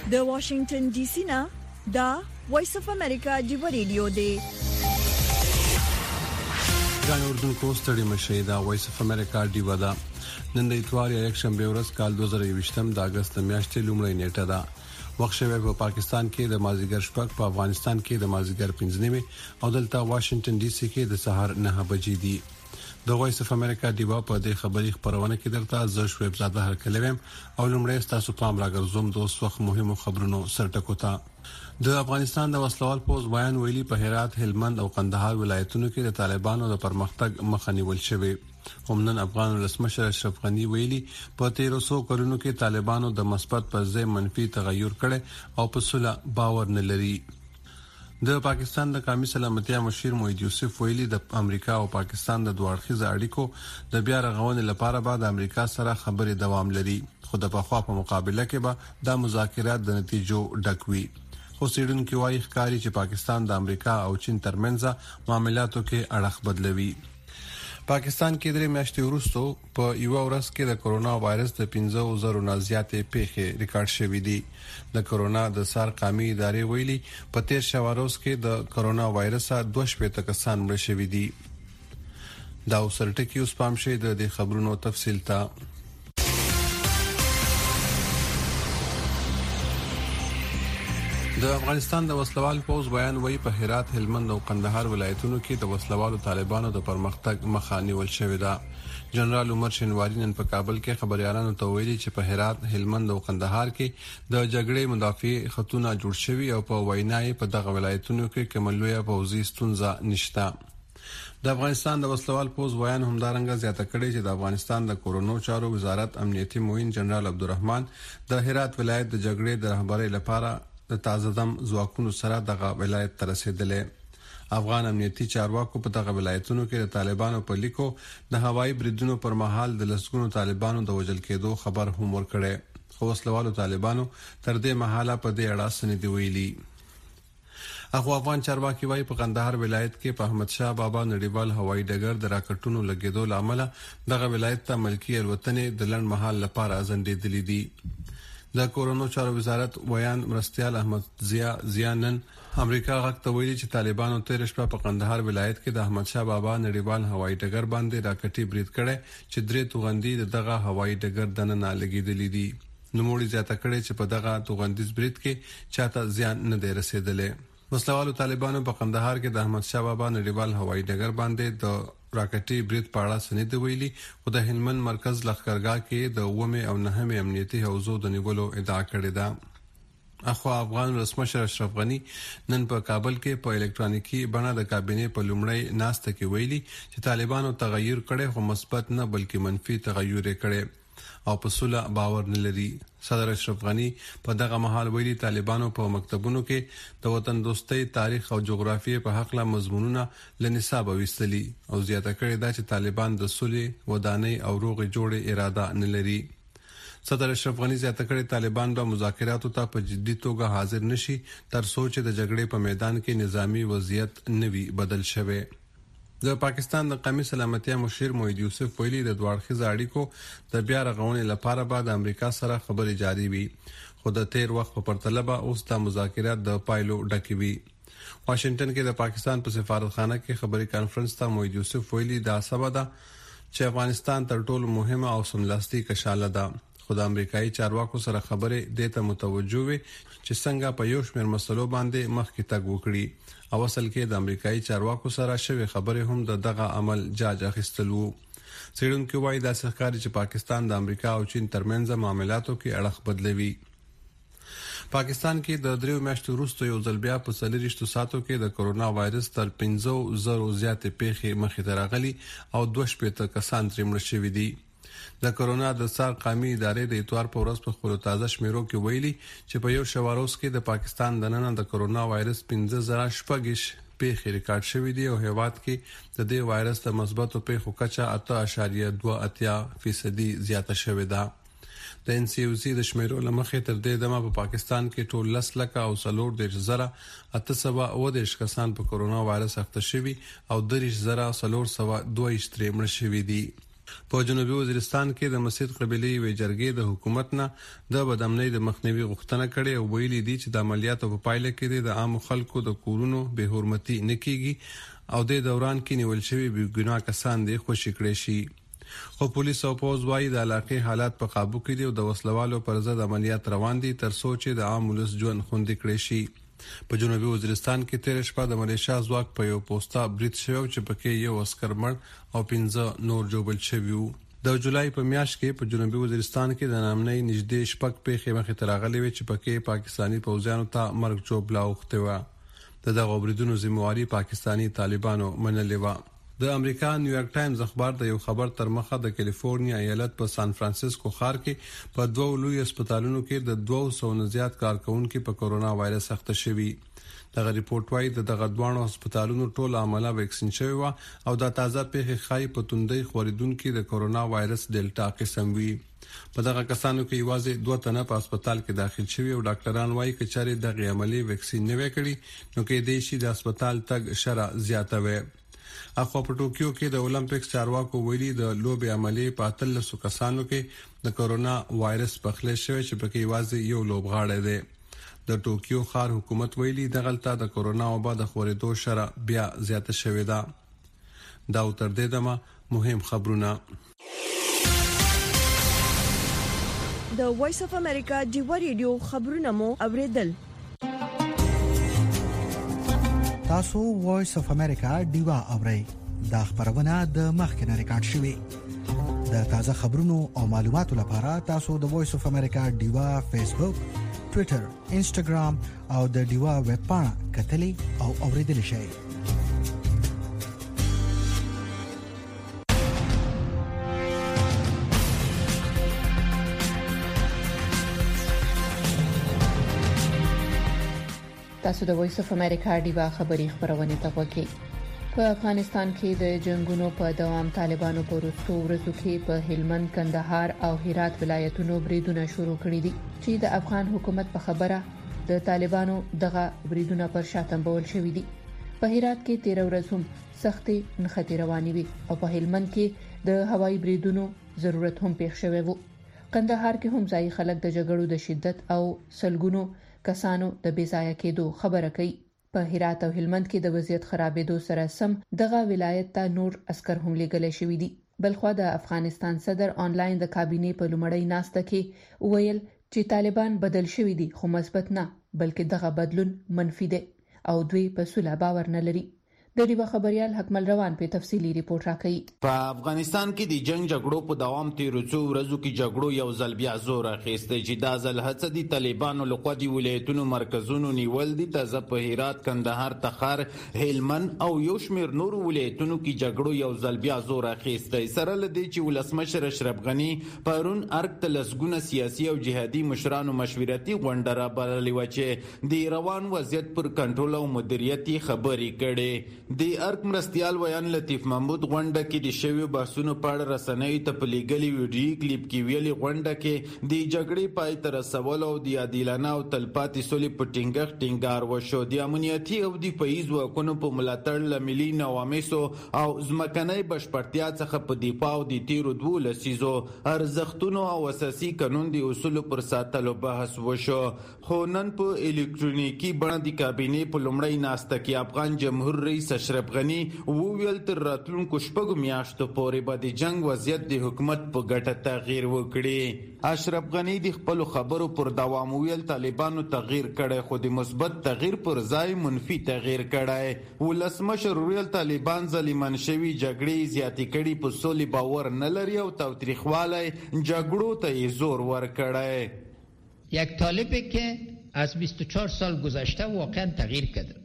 د واشنگټن ډي سي نه دا وایس اف امریکا دی ریډیو دی. ګان اردن کو ستړي مشه دا وایس اف امریکا دی ودا نن د اتوار یک شنبه ورځ کال 2020 د اگست میاشتې لومړۍ نیټه ده. وخت شوی په پاکستان کې د مازیګر شپږ، په افغانستان کې د مازیګر 5 او دلته واشنگټن ډي سي کې د سحر 9 بجې دي. د وایس اف امریکا دیوا په دې خبري خبرونه کې درته ز شویب زاده هر کلوم او لمړی تاسو پام راګرځوم د اوس وخت مهمو خبرونو سرټکو ته. د افغانستان د وسلوال پوز بیان ویلي په هرات، هلمند او قندهار ولایتونو کې د طالبانو د پرمختګ مخه نیول شوې. همنن افغان رسمشر اشرف غنی ویلي په 1300 کلونو کې طالبانو د مثبت پر ځای منفي تغیر کړي او په صلح باور نه لري. د پاکستان د قومي سلامتیا مشیر موحد یوسف ویلي د امریکا او پاکستان د دوه اړخیزه اړیکو د بیا رغونې لپاره به د امریکا سره خبرې دوام لري، خو د پخوا په مقابله کې به د مذاکرات د نتیجو ډکوي. خو سیډونکو وايي ښکاری چې پاکستان د امریکا او چین ترمنځ معاملاتو کې اړخ بدلوي. پاکستان کې درې میاشتې وروسته په یو ورځ کې د کرونا وایرس د 15,000 نه زیاتې پیښې ریکارډ شوې دي. د کرونا د سار قومي ادارې ویلي په 13 شواروز کې د کرونا وایرس 22 کسان مړ شوي دي. دا وسرټکی اوس پام شي د خبرونو تفصیل ته. د افغانستان د وسلوال پوز بیان وایي په هرات، هلمند او قندهار ولایتونو کې د وسلوالو طالبانو د پرمختګ مخه نیول شوې ده. جنرال عمر شینواری نن په کابل کې خبريالانو ته ویلي چې په هرات، هلمند او قندهار کې د جګړې مدافع خطونه جوړ شوي او په وینای په دغه ولایتونو کې کوملویا پوزي ستونزه نشته. د افغانستان د وسلوال پوز بیان همدارنګه زیاته کړی چې د افغانستان د کورونو چارو وزارت امنیتي معین جنرال عبدالرحمن د هرات ولایت د جګړې د رهبرۍ لپاره د تازه دم ځواکونو سره دغه ولایت ته رسیدلې. افغان امنیتي چارواکو په دغه ولایتونو کې د طالبانو په لیکو د هوایي بریدونو پر مهال د لسګونو طالبانو د وژل کېدو خبر هم ورکړي، خو وسلوالو طالبانو تر دې مهاله په دې اړه څه نه دی ویلي. اخو افغان چارواکي وايي په قندهار ولایت کې په احمد شاه بابا نړیوال هوایي ډګر د راکټونو لګیدو لامل دغه ولایت ته ملکی الوتنې د لړ مهال لپاره ځنډېدلې دي. د کورونو چارو وزارت ویان مرستيال احمد زیانن امریکا غږ ته ویلي چې طالبانو 13 شپه په قندهار ولایت کې د احمد شاه بابا نړیوال هوایي ډګر باندې راکټي برید کړي چې درې توغندي دغه هوایي ډګر دننه لګیدلې دي. نوموړي زیاته کړي چې په دغه توغندیز برید کې چاته زیان نه دی رسیدلی. وسلوالو طالبانو په قندهار کې د احمد شاه بابا نړیوال هوایي ډګر باندې د راکټي برید په اړه سند ویلي، خو د هلمند مرکز لښکرګاه کې د 9 او 9 امنیتي حوزو د نیولو ادعا کړې ده. اخو افغان رسمشر اشرف غنی نن په کابل کې په الکترونیکی بڼه د کابینې په لومړی ناسته کې ویلي چې طالبانو تغیر کړي، خو مثبت نه بلکې منفي تغیر کړي او په صلح باور نه لري. صدر اشرف غنی په دغه مهال ویلي طالبانو په مکتبونو کې د وطن دوستۍ، تاریخ او جغرافیې په حق له مضمونونه لنصاب وستلي او زیاته کړې ده چې طالبان د صلح، ودانۍ او روغې جوړې اراده نه لري. صدر اشرف غنی زیاته کړې طالبان به مذاکراتو ته په جدي توګه حاضر نشي تر څو چې د جګړې په میدان کې نظامی وضعیت نوي بدل شوي. د پاکستان د قومي سلامتیا مشیر موحد یوسف ویلي د دوه اړخیزه اړیکو د بیا رغونې لپاره به د امریکا سره خبرې جاري وي، خو د تیر وخت په پرتله به اوس د مذاکرات د پایلو ډکې وي. واشنگټن کې د پاکستان په سفارتخانه کې خبري کانفرنس ته موحد یوسف ویلي دا سبا ده چې افغانستان تر ټولو مهمه او سملاستی کشاله ده، خو د امریکایي چارواکو سره خبرې دته متوجه وي چې څنګه په یو شمېر مسلو باندې مخکې تګ وکړي او اصل کې د امریکایي چارواکو سره شوی خبرې هم دغه عمل جاج اخیستلو. سیډونکو وايي دا ښکاري چې پاکستان د امریکا او چین ترمنځ معاملاتو کې اړخ بدلوي. پاکستان کې د 3 میاشتو وروسته یو ځل بیا په 40 ساعتو کې د کرونا وایرس تر 15,000 زیاتې پیښې مخې ته راغلي او 22 کسان ترې مړ شوي دي. د کرونا د سار قومي ادارې د اتوار په ورځ په خپل تازه شمیرو کې ویلي چې په یو شواروز کې د پاکستان دننه د کرونا وایرس 15,000 پیښې ریکارډ شوې دي او هیواد کې د دې وایرس د مثبتو پیښو کچه 8.28% زیاته شوې ده. د NCOC د شمیرو لمخې تر دې دمه په پاکستان کې ټول 10,410,822 کسان په کرونا وایرس اخته شوي او 30,422 مړ شوي دي. په جنوبي وزیرستان کې د مسجد قبيلې وی جرګې د حکومت نه د بدامنۍ د مخنیوي غوښتنه کړې او ویلي دي چې د عملیاتو په پایله کې د عام خلکو د کورونو به حرمتي نکېږي او د دوران کې نیول شوی بې ګناه کسان دي خوشی کړي شي. خو پولیس او پوز وايي د علاقې حالات په قابو کې دي او د وسلوالو پر ضد عملیات روان دي تر څو چې د عام ولس ژوند خوندي کړي شي. په جنوبي وزیرستان کې تیر شپه د ملیشیا ځواک په یو پوسټا برید شو چې پکې یو عسكر مړ او 15 نور جوړل شوی وو. د جولای په میاشت کې په جنوبي وزیرستان کې د نامنۍ نږدې شپږ پیښې مخې ته راغلي وي چې پکې پاکستانی پوځیانو ته مرګ چوبلا وخته و. دغه بریدونو ذمہواری پاکستانی طالبانو منلې و. د امریکا نیویارک ټایمز اخبار د یو خبر تر مخه د کیلیفورنیا ایالت په سان فرانسیسکو ښار کې په دوه لوی هسپتالونو کې د 200 نه زیات کارکونکو په کورونا وایرس اخته شوي. دغه ریپورت وايي دغه دوه هسپتالونو ټول عمله ویکسین شوی و او د تازه پیښې خای په توندۍ خوریدونکو د کورونا وایرس ډیلټا قسم وی. په دغه کسانو کې یوازې 2 تنه په هسپتال کې داخل شوي او ډاکټران وايي چې چاري دغه عملی ویکسین نه وکړي نو کې د شي د هسپتال تګ شرع زیاته وي. اخو په ټوکیو کې د اولمپیکس چارواکو ویلي د لوبي عملی په 13 کسانو کې د کورونا وایرس پخلی شوی چې پکې یوازې یو لوبغاړی دی. د ټوکیو ښار حکومت ویلي د غلطه د کورونا وبا د خورېدو شرع بیا زیاته شوې ده. دا تر دې دمه مهم خبرونه. د وایس اف امریکا ډیوا ریډیو خبرونه مو اوریدل. تاسو وایس اف امریکا ډیوا اورئ. دا خبرونه د مخکنه ریکارډ شوې. د تازه خبرونو او معلوماتو لپاره تاسو د وایس اف امریکا ډیوا فیسبوک، ټوئیټر، انسټاګرام او د ډیوا ویب پاڼه کتلې او اوریدل شئ. تاسو د وایس اف امریکا ډیوا خبری خبرونه ته وګورئ. په افغانستان کې د جنگونو په دوام طالبانو په وروستو ورځو کې په هلمند، کندهار او هرات ولایتونو بریدونه شروع کړي دي چې د افغان حکومت په خبره د طالبانو دغه بریدونه پر شاتم بول شوې دي. په هرات کې 13 ورځې هم سختې نښتې روانې وي او په هلمند کې د هوایي بریدونو ضرورت هم پېښ شوی وو. کندهار کې هم ځای خلک د جګړو د شدت او سلګونو کسانو د بیځایه کېدو خبره کوي. په هرات او هلمند کې د وضعیت خرابېدو سره سم دغه ولایت ته نور عسكر هم لېږل شوي دي. بلخو د افغانستان صدر آنلاین د کابینې په لومړۍ ناسته کې ویل چې طالبان بدل شوي دي خو مثبت نه بلکې دغه بدلون منفي دی او دوی په صلح باور نه لري. د ډیوا خبريال حکمل روان په تفصیلی ریپورت راکړي. په افغانستان کې د جنگ جګړو په دوام تیرو څو ورځو کې جګړو یو ځل بیا زور اخیسته چې دا ځل هڅه دي طالبانو لخوا د ولایتونو مرکزونو نیول دي. تازه په هرات، کندهار، تخار، هلمند او یو شمېر نور ولایتونو کې جګړو یو ځل بیا زور اخیسته. سره لدی چې ولسمشر اشرف غنی پرون ارګ تلسګونه سیاسي او جهادي مشرانو مشورتي غونډه را بللې و چې د روان وضعیت پر کنټرول او مدیریت خبرې کړي. د ارګ مرستيال ویان لطیف محمود غونډه کې د شویو بحثونو په اړه رسنۍ ته په لیګلي ویډیو کلیپ کې ویلي غونډه کې د جګړې پای ته رسول او د عادلانه او تلپاتې سولې په ټینګار وشو. د امنیتي او د فیض وکونو په ملاتړ لملي نوامسو او ځمکنۍ بشپړتیا څخه په دفاع او د تیرو 2 لسیزو ارزښتونو او اساسي قانون د اصول پر ساتلو بحث وشو. خو نن په الکترونیکی بڼه د کابینې په لومړۍ ناسته کې افغان جمهور رئیس اشرف غنی وویل تر راتلونکو شپږو میاشتو پورې به د جنگ وضعیت د حکومت په ګټه تغییر وکړي. اشرف غنی د خپل خبرو پر دوام ویل طالبانو تغییر کړي خو د مثبت تغییر پر ځای منفي تغییر کړي. ولسمشر ویل طالبان ظالمان شوی جګړې زیاتې کړي په سولې باور نه لري او تاوتریخوالی جګړو ته زور ورکړي. یک طالبی که از 24 سال گذشته واقعا تغییر کرده.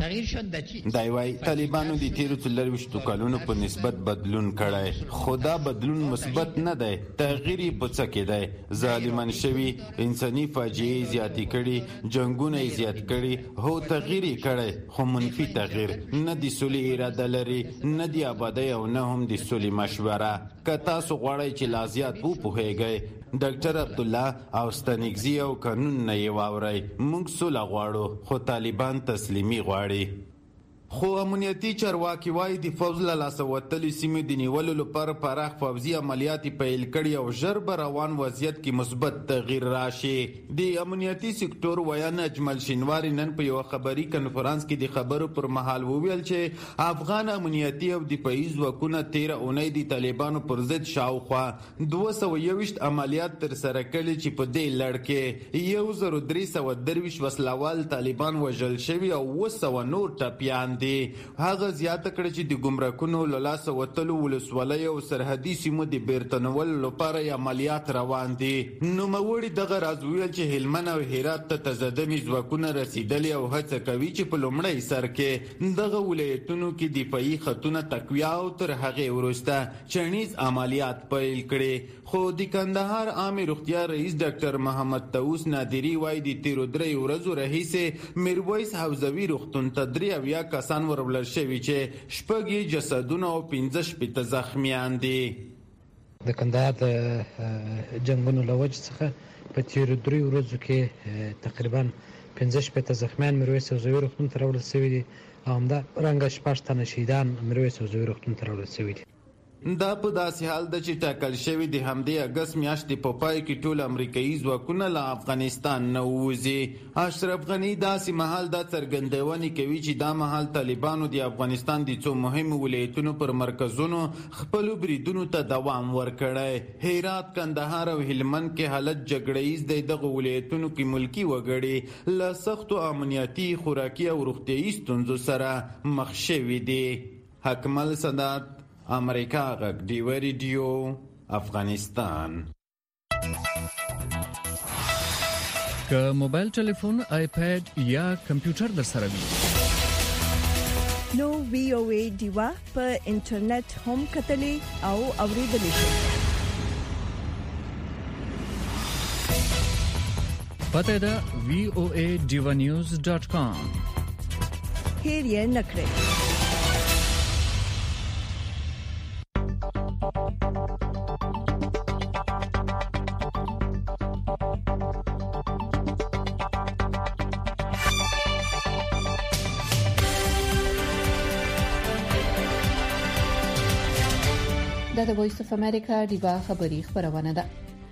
دا وایي طالبانو د تیرو 24 کلونو په نسبت بدلون کړی خو دا بدلون مثبت نه دی. تغییر په څه کې دی؟ ظالمان شوی، انساني فاجعې زیاتې کړي، جنگونه زیات کړي. هو تغییر کړي خو منفي تغییر نه د سولې اراده لري، نه د آبادی او نه هم د سولې مشوره. که تاسو غواړئ چې لا زیات وپوهیږئ ډاکټر عبدالله او ستنګزي او قانون نه یې واورئ. موږ سوله غواړو خو طالبان تسلیمي غواړي. خو امنیتي چارواکي وايي د فوز له لاسه وتلې سیمې د نیولو لپاره پراخ پوځي عملیات پیل کړي او ژر به روان وضعیت کې مثبت تغییر راشي. د امنیتي سکتور ویان اجمل شینواری نن په یو خبري کنفرانس کې د خبرو پر مهال وویل چې افغان امنیتي او دفاعي ځواکونه 13 اونۍ د طالبانو پر ضد شاوخوا 221 عملیات تر سره کړي چې په دې لړ کې 1323 وسلوال طالبان وژل شوي او 200 نور ټپیان دي. هغه زیاته کړه چې د ګمرکونو له لاسه وتلو ولسوالۍ او سرحدي سیمو د بیرته نیولو لپاره عملیات روان دي. نوموړي دغه راز ویل چې هلمند او هرات ته تزدمي ځواکونه رسیدلي او هڅه کوي چې په لومړی سر کې دغه ولایتونو کې دفاعي خطونه تقویه او تر هغې وروسته چڼیز عملیات پیل کړي. خو د کندهار عامه روغتیا رئیس ډاکټر محمد طاووس نادری وايي د تیرو 3 ورځو راهیسې میرویس حوزوي روغتون ته 3 کسان ورولل شوي چې 6 جسدونه او 15 زخمیان دي. د کندهار د جنگونو له وجې څخه په تیرو 3 ورځو کې تقریبا 15 زخمیان میرویس حوزوي روغتون ته راوړل شوي دي او همدارنګه 6 تنه شهیدان میرویس حوزوي روغتون ته راوړل شوي دي. دا په داسې حال ده چې ټاکل شوی د همدې اګست میاشتې په پای کې ټول امریکایي ځواکونه له افغانستان نه ووځي. اشرف غني داسې مهال دا څرګندونې کوي چې دا مهال طالبانو د افغانستان د څو مهمو ولایتونو پر مرکزونو خپلو بریدونو ته دوام ورکړی. هرات، کندهار او هلمند کې حالت جګړه‌ییز دی. دغه ولایتونو کې ملکي وګړي له سختو امنیتي، خوراکي او روغتیایي ستونزو سره مخ شوي دي. حکمل سادات، امریکا غږ ډیوه ریډیو، افغانستان. که موبایل ټلیفون، آیپاد یا کمپیوټر در سره وي نو وی او ای ډیوا په انټرنیټ هم کتلې او اوریدلې شئ. پته ده voaDivanews.com. هیر یې نکړئ. د وایس اف امریکا ډیوا خبری خبرونه ده.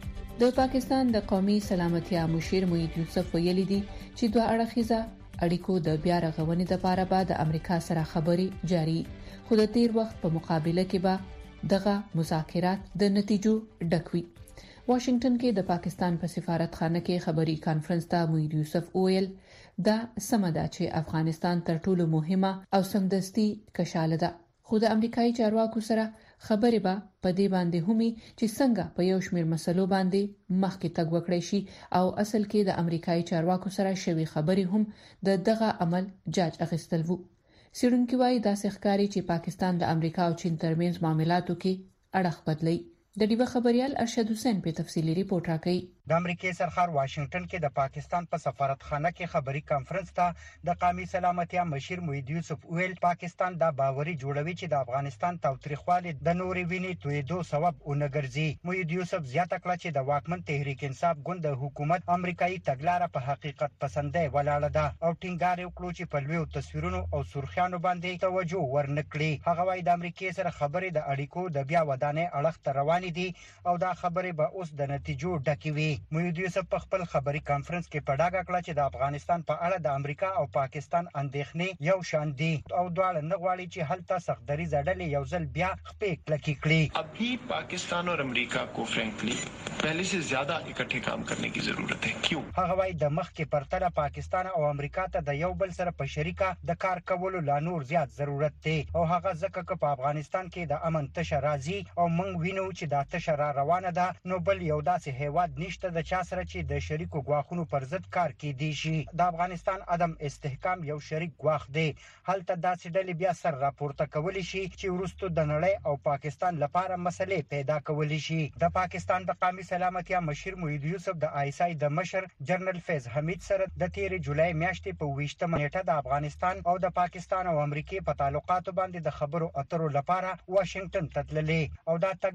د پاکستان د قومي سلامتیا مشیر موحد یوسف ویلي دي چې دوه اړخیزه اړیکو د بیا رغونې لپاره به د امریکا سره خبري جاري، خو د تیر وخت په مقابله کې به دغه مذاکرات د نتیجو ډکوي. واشنگټن کې د پاکستان په سفارتخانه کې خبري کانفرنس ته موحد یوسف ویل دا سمدا چې افغانستان تر ټولو مهمه او سمدستي کشاله ده، خو د امریکایي چارواکو سره خبرې به په دې باندې همي چې څنګه په یو شمېر مسلو باندې مخکې تګ وکړي شي او اصل کې د امریکایي چارواکو سره شوي خبرې هم د دغه عمل جاج اخیستل وو. سیرونکي وايي دا ښکاري چې پاکستان د امریکا او چین ترمنځ معاملاتو کې اړخ بدلی. د ډیوه خبريال ارشد حسین په تفصیلی ریپورت راکړي. د امریکای سرخار واشنگټن کې د پاکستان په سفارتخانه کې خبري کانفرنس ته د قومي سلامتیا مشیر موحد یوسف ویل پاکستان دا باوري جوړوي چې د افغانستان تاوتریخوالي د نوري ویني تویدو سبب ونګرځي. موحد یوسف زیاته کړه چې د واکمن تحریک انصاف ګوند د حکومت امریکایي تګلارې په حقیقت پسندۍ ولاړه ده او ټینګار وکړو چې په لویو تصویرونو او سرخیانو باندې توجه ورنکړي. هغه وايي د امریکای سره خبرې د اړیکو د بیا ودانې اړخ ته روان دي او دا خبرې به اوس د نتیجو ډکې وي. موحد یوسف په خپل خبري کانفرنس کې په ډاګه کړه چې د افغانستان په اړه د امریکا او پاکستان اندېښنې یو شان دي او دواړه نه غواړي چې هلته سختدري زړلې یو ځل بیا خپې کلکې کړي. ابھی پاکستان اور امریکا کو فرینکلی پہلے سے زیادہ اکٹھے کام کرنے کی ضرورت ہے. کیوں؟ هغه وايي د مخ کې پرتله پاکستان او امریکا ته د یو بل سره په شریکه د کار کولو لا نور زیات ضرورت دی او هغه ځکه چې په افغانستان کې د امن تشه راځي او موږ وینو چې دا تشه را روانه ده نو بل یو داسې هیواد نشته د چا سره چې د شریکو غواخونو پر ضد کار کوي شي. د افغانستان عدم استحکام یو شریک غواخ دی. هلته داسې ډلې بیا سر راپورته کولی شي چې ورستو د نړۍ او پاکستان لپاره مسلې پیدا کولی شي. د پاکستان د قومي سلامتیا مشیر موحد یوسف د آیسای د مشر جنرال فیض حمید سره د 13 جولای میاشتې په 20 نیټه د افغانستان او د پاکستان او امریکای په تعلقاتو باندې د خبرو اترو لپاره واشنگټن ته تللې او دا تک د مې په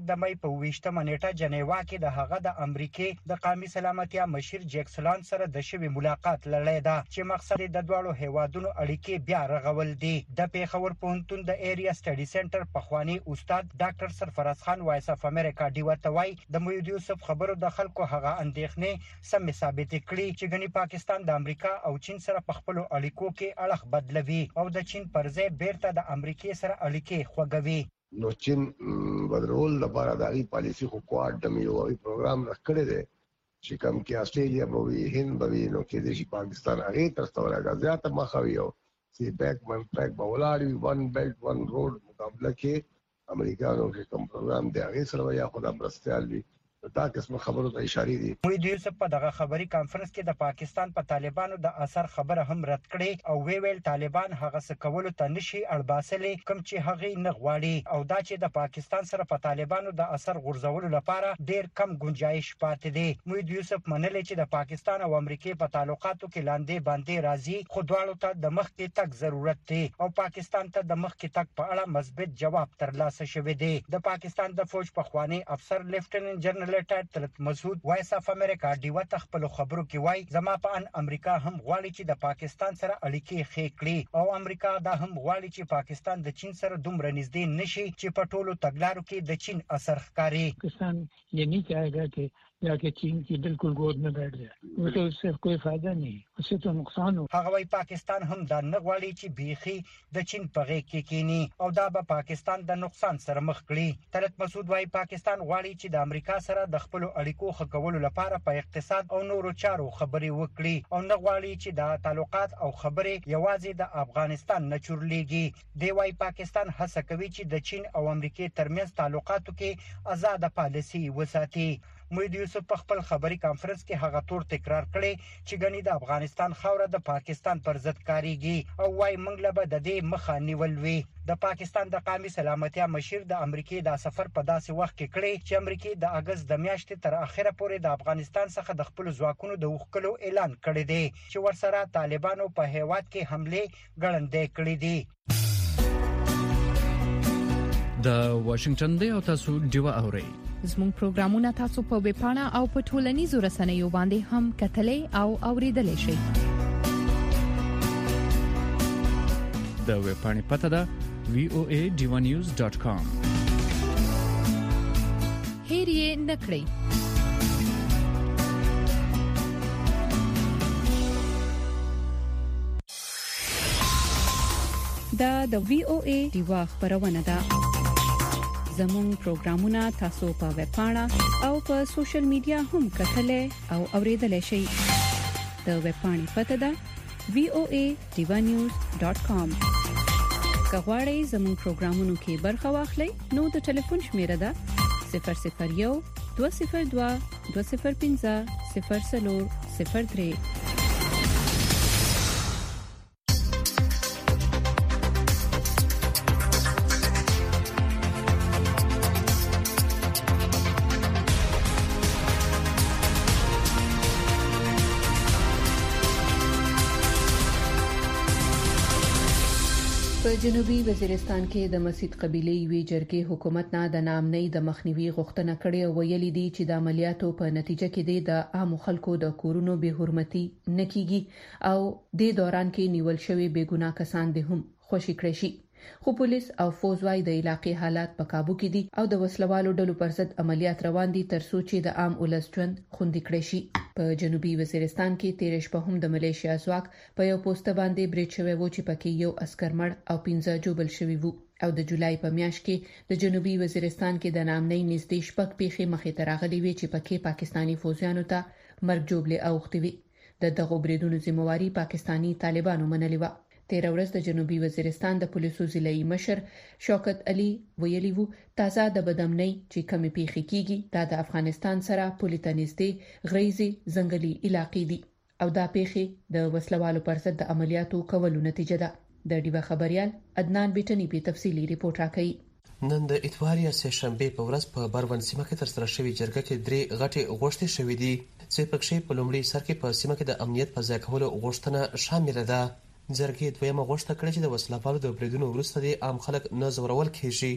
په 28مه نیټه جنیوا کې د هغه د امریکای د قومي سلامتیا مشیر جیک سلان سره د شوی ملاقات لړۍ ده چې مقصد د دوه هیوادونو اړیکې بیا رغول دي. د پیښور پوهنتون د ایریا سټډي سنټر پخوانی استاد ډاکټر سرفراز خان وایس اف امریکا ډیوا توای د موحد یوسف خبرو د خلکو هغه اندېښنې سم ثابت کړي چې ګني پاکستان د امریکا او چین سره په خپل اړیکو کې اړخ بدلوي او د چین پر ځای بیرته د امریکای سره اړیکې خوږوي. نو چین بدرول لپاره د ای پالیسی خو کوارډ د میوي پروګرام راکړی دی چې کوم کې استرالیا بوي هند بوي نو کې د پاکستان هغه ترڅو راځي زیاته مخاوي او سی بیک من بیک بولاړي ون بیلټ ون روډ مقابله کې امریکایانو کې کوم پروګرام دی هغه سره یا خدای برستيال وي دا قسم خبرو ته اشاره دي. موحد یوسف په دغه خبري کانفرنس کې د پاکستان په طالبانو د اثر خبره هم رد کړې او ویل طالبان هغه څه کولو ته نشي اړباسلې کوم چې هغه نه غواړي او دا چې د پاکستان سره په طالبانو د اثر غورځولو لپاره ډیر کم گنجائش پاتې دی. موحد یوسف منل چې د پاکستان او امریکای په تعلقاتو کې لاندې باندې راځي خو دواړو ته د مخکې تک ضرورت دی او پاکستان ته د مخکې تک په اړه مثبت جواب ترلاسه شوی دی. د پاکستان د فوج پخوانی افسر لیفټیننټ جنرال طلعت مسعود وایس اف امریکا ډیوا خپل خبرو کې وایي زما په ان امریکا هم غواړي چې د پاکستان سره اړیکې ښې کړي او امریکا دا هم غواړي چې پاکستان د چین سره دومره نږدې نشي چې په ټولو تګلارو کې د چین اثر ښکاري. پاکستان یہ نہیں چاہے گا کہ جاके चीन की बिल्कुल गोद में बैठ जाए वो तो उससे कोई फायदा नहीं उससे तो नुकसान हो. هغه وايي پاکستان هم دا نه غواړي چې بيخي د چین په غېږ کې کینی او دا به پاکستان د نقصان سره مخ کړي. طلعت مسعود وايي پاکستان غواړي چې د امریکا سره د خپل اړیکو ښه کولو لپاره په اقتصاد او نورو چارو خبرې وکړي او نه غواړي چې د تعلقات او خبرې یوازې د افغانستان نه چورلېږي. دی وايي پاکستان هڅه کوي چې د چین او امریکای ترمنځ تعلقاتو کې آزاد پالیسي وساتي. موحد یوسف په خپل خبري کانفرنس کې هغه تور تکرار کړي چې ګني د افغانستان خوره د پاکستان پر ضد کاریږي او وايي موږ له بد دې مخه نیول وی. د پاکستان د قومي سلامتیا مشیر د امریکای د سفر په داسې وخت کې کړي چې امریکای د اگست د میاشتې تر اخره پورې د افغانستان څخه د خپل ځواکونو د وښکلو اعلان کړی دی چې ورسره طالبانو په هیواد کې حمله ګړندې کړې دي. د واشنگټن دی او تاسو ډیوا اورئ. زموږ پروګرامونه تاسو په ویب پاڼه او په ټولنیزو رسنیو باندې هم کتلې او اوریدلای شئ. د ویب پاڼې پته ده voadivanews.com. هیر یې نکړئ. دا د VOA ډیوا خبرونه ده. زموږ پروګرامونه تاسو په ویب پاڼه او په سوشل میډیا هم کتلې او اوریدلای شئ. د ویب پاڼې پته ده voadivanews.com. کغواړئ زموږ پروګرامونو کې برخه واخلئ نو د ټلیفون شمیره ده 001 202 205 0403. په جنوبي وزیرستان کې د مسجد قبيله وی جرګې حکومت نه د نامنۍ د مخنیوي غوښتنه کړې او ویلي دي چې د عملیاتو په نتیجه کې د عام خلکو د کورونو به حرمتي نکېږي او د دوران کې نیول شوی بیګناه کسان د هم خوشی کړی شي. خو پولیس او فوج وايي د علاقې حالات په काबू کې دي او د وسلوالو ډلو پر ضد عملیات روان دي تر څو چې د عام ولس ژوند خوندي کړي شي. په جنوبي وزیرستان کې 13 په هم د ملیشیا ځواک په یو پوسټ باندې بریټ شوی و چې پکې یو عسكر مړ او 15 جوبل شوی وو او د جولای په میاشت کې د جنوبي وزیرستان کې د نامنۍ نږدې شپږ پیښې مخې ته راغلي وي چې پکې پاکستانی فوجیانو ته مرګ جوړلې اوختي وي. د دغه بریدونو ذمہواری پاکستانی طالبانو منلې و. 13 ورځ د جنوبي وزیرستان د پولیسو ضلعي مشر شوکت علي ویلي وو تازه د بدامنۍ چې کمی پیښې کیږي د افغانستان سره پولیټانیستي غریزي ځنګلي علاقې دي او دا پیښې د وسلوالو پر ضد د عملیاتو کولو نتیجه ده. د ډیوا خبريال عدنان بیٹنی په تفصیلی ریپورت راکړي. نن د اتوار یا سه شنبه په ورځ په برون سیمه کې تر سره شوی جرګه کې درې غټي غوښتنې شوې دي چې پکې په لومړي سر کې په سیمه کې د امنیت په ځای کولو غوښتنه شامل ده. جرګې دویمه غوښتنه کړې چې د وسلوالو د بریدونو وروسته د عام خلک نه زورول کیږي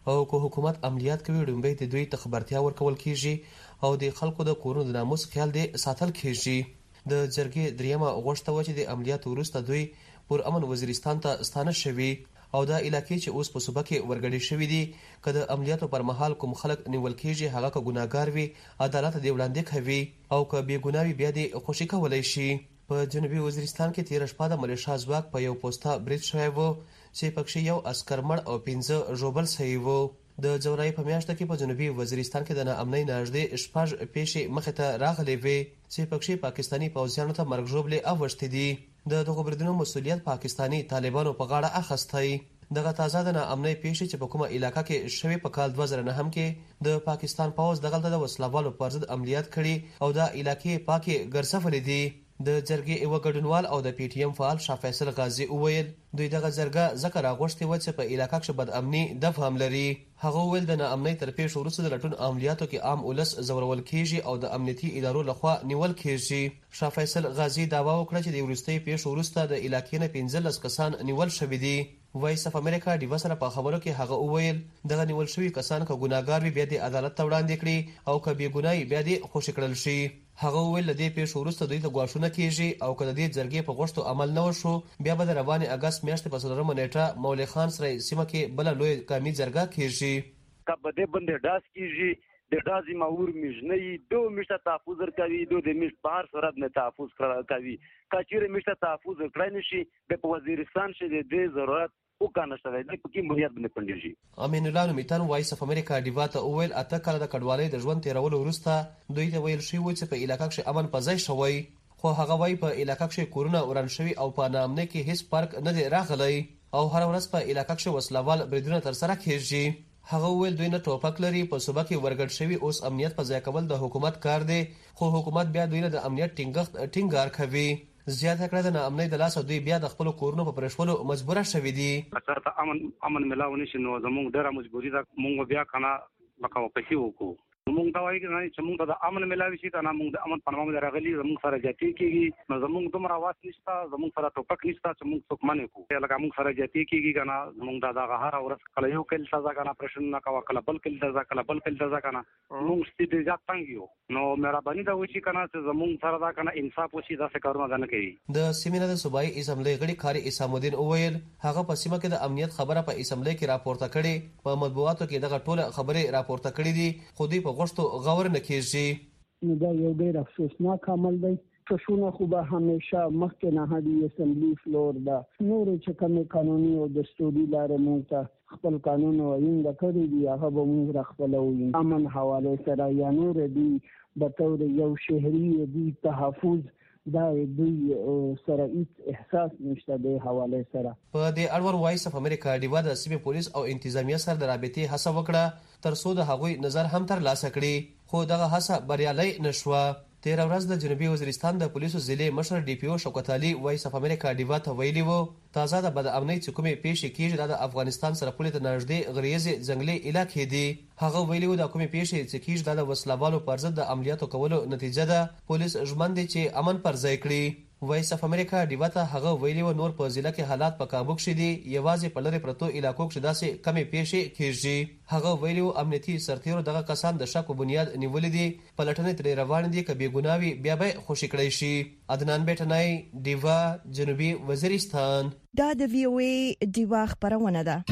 او که حکومت عملیات کوي ډومبه د دوی ته خبرتیا ورکول کیږي او د خلکو د کورونو د ناموس خیال دی ساتل کیږي د جرګې دریمه غوښته و چې د عملیات وروسته دوی پر امن وزیرستان ته ستانه شوي او دا علاقې چې اوس په صوبه کې ورګړې شوې دي که د عملیاتو پر مهال کوم خلک نیول کیږي هغه که ګناهګار وي عدالت دی وړاندې کوي او که بې ګناه وي بیا دې خوشي کولی شي په جنوبي وزیرستان کې تیره شپه د ملیشا ځواک په یو پوسته برید شوی و چې پکښې یو عسکر مړ او 15 ژوبل شوي وو د جولای په میاشت کې په جنوبي وزیرستان کې د ناامنۍ نږدې شپږ پیښې مخې ته راغلي وي چې پکښې پاکستاني پوځیانو ته مرګ ژوبلې اوښتې دي د دغو بریدونو مسؤلیت پاکستاني طالبانو په غاړه اخیستی دغه تازه د ناامنۍ پیښې چې په کومه علاقه کې شوې په کال 2009 کې د پاکستان پوځ دغلته د وسلوالو پر ضد عملیات کړي او دا علاقې پاکې ګرځولې دي د جرګې یو ګډونوال او د پی ټی ایم فعال شاه فیصل غازی وویل دوی دغه جرګه ځکه راغوښتې وه چې په علاقه کې بد امني د فهم لري هغه وویل د ناامنۍ تر پیښو وروسته د لټون عملیاتو کې عام ولس ځورول کیږي او د امنیتي ادارو لخوا نیول کیږي شاه فیصل غازی دعوا وکړه چې د وروستۍ پیښو وروسته د علاقې نه 15 کسان نیول شوي دي وایس اف امریکا ډیوا سره په خبرو کې هغه وویل دغه نیول شوي کسان که ګناهګار وي بیا د عدالت ته وړاندې کړي او که بې ګناه بیا د خوشي کړل شي هغه وویل د دې پیښو وروسته دوی ته ګواښونه کیږي او که د دې جرګې په غوښتو عمل نه وشو بیا به د روانې اګست میاشتې په 4 نیټه مولوي خان سره سیمه کې بله لوی قومي جرګه کیږي که به دې باندې ډاس کیږي د ډازې مور میژنې دو میشته تحفظ کوي دو د میشت په هر صورت نه تحفظ کوي که چیرې میشته تحفظ کړی نشي د په وزیرستان شي د دې ضرورت وکانشته دی په کې بنیاد باندې پندېږي امین الله نومیتان وایس اف امریکا ډیوا ته وویل اته کاله د کډوالۍ د ژوند تیرولو وروسته دوی ته ویل شوي و چې په علاقه کې امن په ځای شوی خو هغه وایي په علاقه کې کورونه وران شوي او په ناامنۍ کې هیڅ فرق نه دی راغلی او هر ورځ په علاقه کې وسلوال بریدونه ترسره کیږي هغه ویل دوی نه ټوپک لري په صوبه کې ورګډ شوي اوس امنیت په ځای کول د حکومت کار دی خو حکومت بیا دوی له د امنیت ټینګار کوي زیاته کړه د ناامنۍ د لاسه دوی بیا د خپلو کورونو په پرېښولو مجبوره شوي دي که امن ملاو نشي نو زموږ ډېره مجبوري ده موږ بیا کنه لکه پیسې وکړو موږ دا وایي چې موږ ته د امن ملاوي شي کنه موږ د امن په نامه راغلي زموږ سره جاتي کیږي نو زموږ دومره واس نشته زموږ سره ټوپک نشته چې موږ څوک منې کوو لکه موږ سره جاتي کیږي کنه موږ دا هر ورځ کله یو کله سزا کنه پرشن نه کوه کله بل کله سزا کنه موږ ستې ځات څنګه یو نو مهرباني دا وشي کنه چې زموږ سره دا کنه انصاف وشي دا څه کارونه نه کوي د سیمینار د صوبایي اسمبلی غړي کاری اسام الدین اویل هغه په سیمه کې د امنیت خبره په اسمبلی کې راپورته کړي په مطبوعاتو کې دغه ټوله خبرې راپورته کړي دي خو دوی په غوښتو غور نه کیږي نو دا یو ډېر افسوسناک عمل دی کښونه خو به همیشه مخکې نه د اسمبلی فلور دا نورې چې کومې قانوني او دستوري لارې موږ ته خپل قانون وایي کړی دي هغه به موږ راخپلوو امن حوالې سره یا نورې دي بطور یو شهري دي تحفظ دا دوی سره هیڅ احساس نشته د حوالې سره په دې اړوند وایس اف امریکا ډیوا د سیمې پولیس او انتظامیه سره د رابطې هڅه وکړه تر څو د هغوی نظر هم ترلاسه کړي خو دغه هڅه بریالۍ نشوه تیر ورځ د جنوبي وزیرستان د پولیسو ضلع مشر ډي پی او شوکت علي وایس اف امریکا ډیوا ته ویلي وو تازه د بد امنۍ چې کومې پیښې کیږي د افغانستان سره پولې ته نږدې غریزې ځنګلي علاقې دي هغه ویلي وو د کومې پیښې چې کیږي د وسلوالو پر ضد د عملیاتو کولو نتیجه ده پولیس ژمن دي چې امن پر ځای کړي وایس اف امریکا ډیوا ته هغه ویلي و نور په ضلع کې حالات په کابو کې دي یوازې په لری پرتو علاقو کې داسې کمې پیښې کیږي هغه ویلي و امنیتي سرتیرو دغه کسان د شک په بنیاد نیولې دي په لټنې ترې روان دي که بې ګناوي بیا به خوشي کړی شي عدنان بیٹنای ډیوا جنوبي وزیرستان دا د وی او ای ډیوا خبرونه ده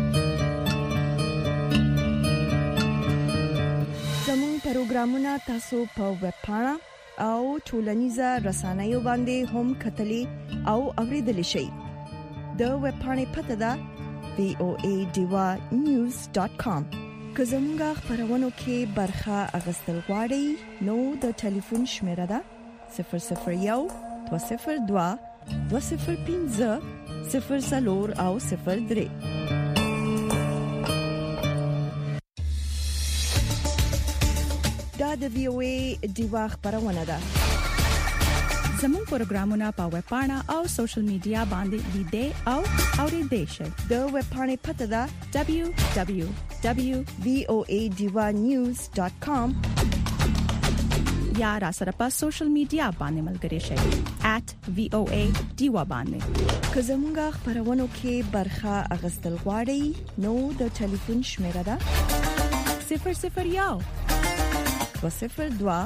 زموږ پروګرامونه تاسو په ویب پاڼه او ټولنیزه رسنیو باندې هم کتلی او اوریدلی شئ د ویب پاڼې پته ده voadivanews.com که زموږ خبرونو کې برخه اخیستل غواړئ نو د ټلیفون شمیره ده 001 202 205 00 او 03 دا د وی او ای ډیوا خبرونه ده زموږ پروګرامونه په ویب پاڼه او سوشل میډیا باندې لیدئ او اوریدئ شئ د ویب پاڼې پته ده www.voadivanews.com یا را سره په سوشل میډیا باندې ملګري شئ @VOA ډیوا باندې. که زموږه خبرونه کې برخه اغستل غواړئ نو د ټلیفون شمیره ده 001 202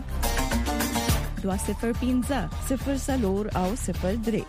205 00 او 03.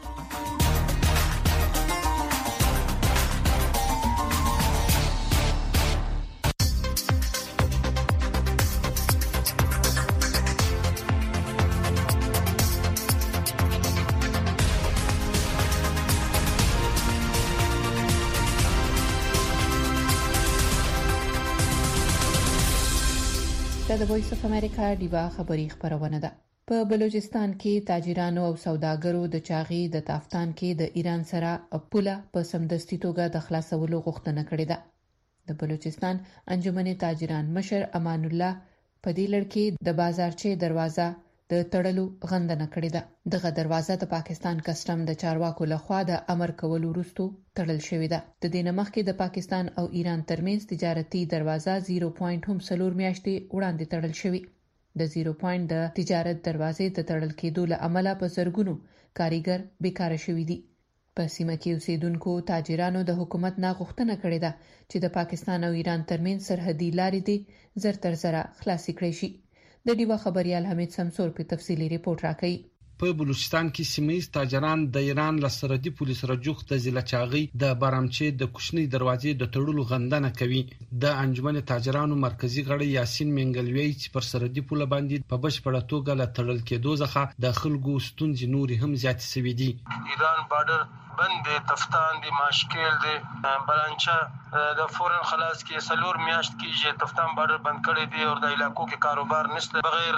د وایس اف امریکا ډیوا خبری خبرونه ده. په بلوچستان کې تاجرانو او سوداګرو د چاغي د تافتان کې د ایران سره پوله په سمدستي توګه د خلاصولو غوښتنه کړې ده. د بلوچستان انجمن تاجران مشر امان الله په دې لړ کې د بازارچې دروازه د تړلو غندنه کړې ده. دغه دروازه د پاکستان کسټم د چارواکو لخوا د امر کولو وروسته تړل شوې ده. د دې نه مخکې د پاکستان او ایران ترمنځ تجارتي دروازه 0.4 میاشتې وړاندې تړل شوې. د 0 د تجارت دروازې د تړل کېدو له امله په زرګونو کاریګر بیکاره شوي دي. په سیمه کې اوسیدونکو تاجرانو د حکومت نه غوښتنه کړې ده چې د پاکستان او ایران ترمنځ سرحدي لارې دي زر تر زره خلاصې کړي شي. د ډیوا خبريال حمید سمسور په تفصیلی ریپورت راکړي. په بلوچستان کې سیمه‌یز تاجران د ایران له سرحدي پولیس سره جوخ د ضلع چاغي د بارامچې د کوچنی دروازې د تړلو غندنه کوي. د انجمن تاجرانو مرکزی غړی یاسین منګلوی چې پر سرحدي پوله باندې په بشپړه توګه له تړل کېدو څخه د خلکو ستونزې نور هم زیات شوې دي. ایران بارډر بند تفتان دی ماشکل دی بلانچا د فورن خلاص کې سلور میاشت کې تفتان بارډر بند کړی دی او د علاقو کې کاروبار نشته بغیر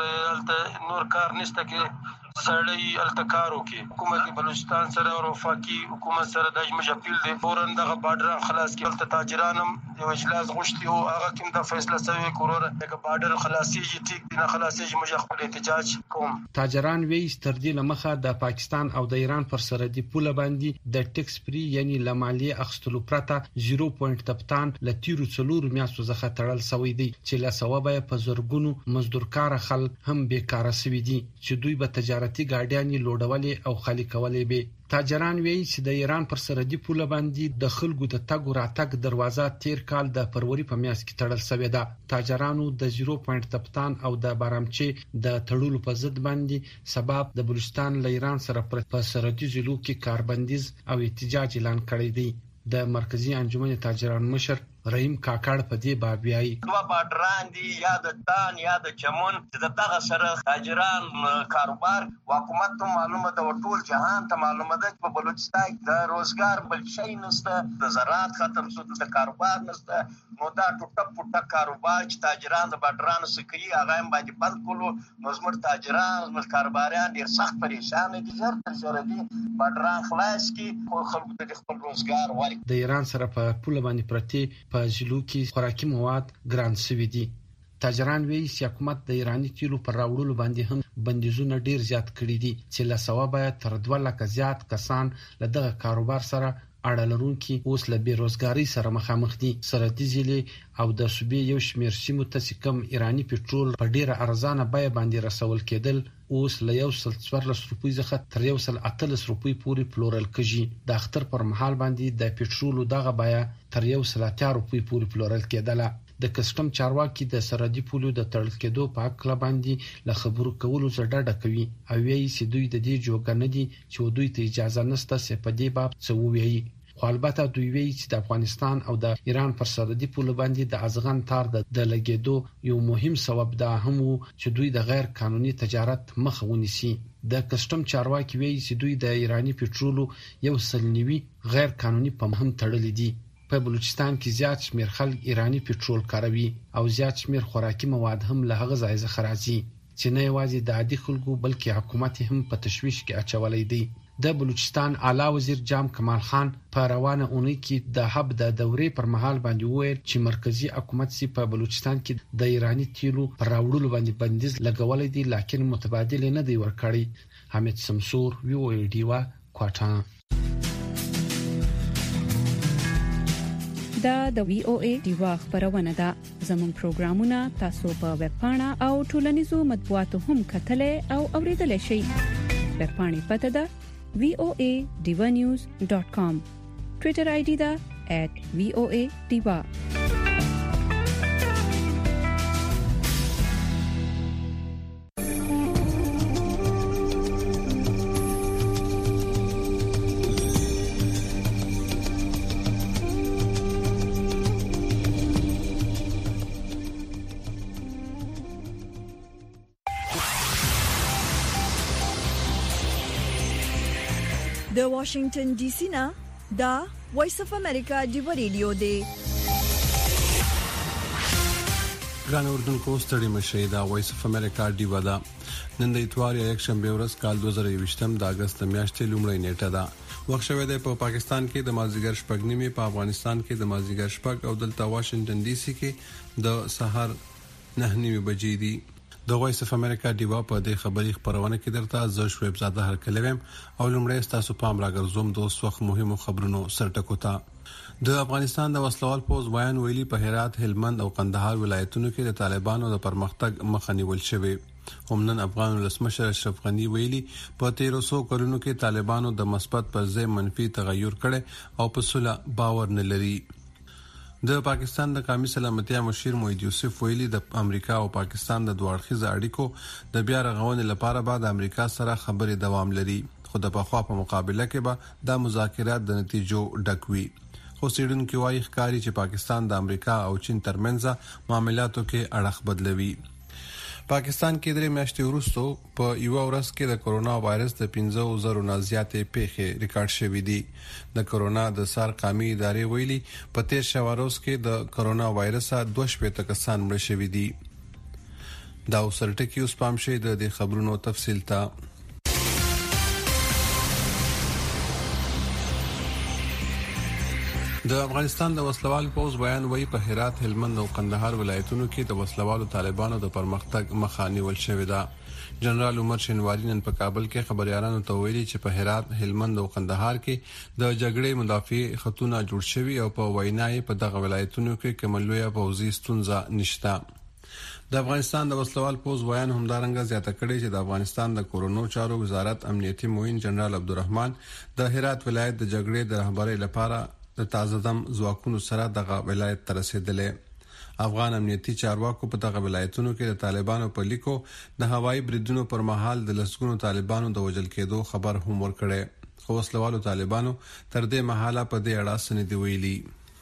نور کار نشته کې سړی التکارو کې حکومت بلوچستان سره او وفاقي حکومت سره د اجماع اپیل دی فورن دغه بارډر خلاص کې تاجرانم یو اجلاس غوښتي او هغه کوم د فیصله شوی کوروره دغه بارډر خلاصيږي ټیک دی نه خلاصيږي موږ خپل احتجاج کوم. تاجران وی ستردي لمخه د پاکستان او د ایران پر سرحدي پوله باندې د ټیکس فری یعنی لمالیه اخستلو پرته 0 تپتان لتیرو څلور میاشتو څخه تړل شوی دی چې له ثوابه په زرګونو مزدورکار خل هم بیکاره شوی دي چې دوی به تجارتي ګاډیانی لوډولې او خالي کولې به. تاجران وایي چې د ایران پر سرحدي پوله باندې د خلکو د تګ او راتګ دروازه تیر کال د فروری په میاشت کې تړل شوې ده. تاجرانو د 0 تپتان او د بارامچې د تړلو په ضد باندې سبب د بلوچستان له ایران سره په سرحدي ضلعو کې کاربندیز او احتجاج اعلان کړی دی. د مرکزی انجمن تاجران مشر رحیم کاکړ په دې باب وایي دوه بادران دي یا د تان یا د چمن چې دغه سره تاجران کاروبار حکومت ته معلومه ده او ټول جهان ته معلومه ده چې په بلوچستان د روزګار بل شي نشته د زراعت ختم شو د کاروبار نشته نو دا ټوټه کاروبار چې تاجران د بادران سکري هغه هم باندې بند کولو نو زموږ تاجران زموږ کاروباريان ډیر سخت پریشان دي زر تر زره دي بادران خلاص کی خلکو ته خپل روزګار ورکړي. د ایران سره په پوله باندې پرتی په ژلو کې خوراکي مواد ګران شوي دي. تاجران وایي چې حکومت د ایراني تیلو پر راوړلو باندې هم بندیزونه ډیر زیات کړي دي چې له ثوابه تر 2 لک زیات کسان له دغه کاروبار سره اړه لرونکي اوس له بیروزګاری سره مخامخ دي. سرحدي ضلع او د صوبې یو شمېر سیمو ته کم ایراني پټرول په ډیره ارزانه بیه باندې رسول کېدل اوس له 114 روپۍ څخه تر 118 روپۍ پورې پلورل کېږي. د اختر پر مهال باندې د پټرول دغه بیه تر 130 روپۍ پورې پلورل کېدله. د کسټم چارواکي د سرحدي پولو د تړل کېدو په اړه باندې له خبرو کولو څخه ډډه کوي او وایي چې دوی د دې جوګه نه دي چې دوی ته اجازه نشته چې په دې باب څه ووایي. خو البته دوی وایي چې د افغانستان او د ایران پر سرحدي پولو باندې د ازغن تار د لګېدو یو مهم سبب دا هم و چې دوی د غیر قانوني تجارت مخه ونیسي. د کسټم چارواکي وایي چې دوی د ایراني پټرولو 190 غیر قانوني پمپ هم تړلي دي. په بلوچستان کې زیات شمیر خلک ایراني پټرول کاروي او زیات شمیر خوراکي مواد هم له هغه ځای څخه راځي چې نه یوازې د عادي خلکو بلکې حکومت هم په تشویش کې اچولې دي. د بلوچستان اعلی وزیر جام کمال خان په روانه اونۍ کې د حب د دورې پر مهال باندې وویل چې مرکزی حکومت سي په بلوچستان کې د ایراني تیلو پر راوړلو باندې بندیز لګولې دي لکه متبادل نه دی ورکړی. حمید سمسور VOA ډیوا کوټا. دا د VOA دیوا خبرونه ده. زموږ پروګرامونه تاسو په ویب پاڼه او ټولنیزو مطبوعاتو هم کتلای او اوریدلای شئ. ویب پاڼې پته ده voadivanews.com. ټوئیټر آی ډي ده @voadiva. د واشنگټن ډي سي نه دا وایس اف امریکا دیو ریډیو دی. ګران اردوونکو ستړي مشه دا وایس اف امریکا دیو دا نن د اتوار یک شنبه ورځ کال 2020 د اگست میاشتې لومړۍ نیټه ده. وخت شوه د پاکستان کې د مازیګر شپږ نیمه، په افغانستان کې د مازیګر شپږ او دلته واشنگټن ډي سي کې د سحر 9:30 بجې دي. د وایس اف امریکا دیوا په دې خبري خبرونه کې درته ز شویب زاده هر کلوم او لمړی تاسو پام راګرځوم د اوس وخت مهمو خبرونو سرټکو ته. د افغانستان د وسلوال پوز بیان ویلي په هرات، هلمند او قندهار ولایتونو کې د طالبانو د پرمختګ مخه نیول شوې. همنن افغان ولسمشر اشرف غنی ویلي په 1300 کلونو کې طالبانو د مثبت پر ځای منفي تغیر کړي او په صلح باور نه لري. د پاکستان د قومي سلامتیا مشیر موحد یوسف ویلي د امریکا او پاکستان د دوه اړخیزه اړیکو د بیا رغونې لپاره بعد امریکا سره خبرې دوام لري، خو د پخوا په مقابله کې به د مذاکرات د نتیجو ډکوي. خو سیډونکو وايي ښکاری چې پاکستان د امریکا او چین ترمنځ معاملاتو کې اړخ بدلوي. پاکستان کې درې میاشتې وروسته په یو ورځ کې د کورونا وایرس د 15,000 نه زیاتې پیښې ریکارډ شوې دي. د کورونا د سار قومي ادارې ویلي په 13 شوروز کې د کورونا وایرس 22 کسان مړ شوي دي. دا وسرټکی اوس پام شي د خبرونو تفصیل ته. د افغانستان د وسلوال پوز بیان وایي په هرات، هلمند او قندهار ولایتونو کې د وسلوالو طالبانو د پرمختګ مخه نیول شوې ده. جنرال عمر شینواری نن په کابل کې خبريالانو ته ویلي چې په هرات، هلمند او قندهار کې د جګړې مدافع خطونه جوړ شوي او په وینای په دغه ولایتونو کې کوملویا پوزي ستونزه نشته. د افغانستان د وسلوال پوز بیان همدارنګه زیاته کړی چې د افغانستان د کورونو چارو وزارت امنیتي معین جنرال عبدالرحمن د هرات ولایت د جګړې د رهبرۍ لپاره د تازه دم ځواکونو سره دغه ولایت ته رسیدلې. افغان امنیتي چارواکو په دغه ولایتونو کې د طالبانو په لیکو د هوایي بریدونو پر مهال د لسګونو طالبانو د وژل کېدو خبر هم ورکړي، خو وسلوالو طالبانو تر دې مهاله په دې اړه څه نه دی ویلي.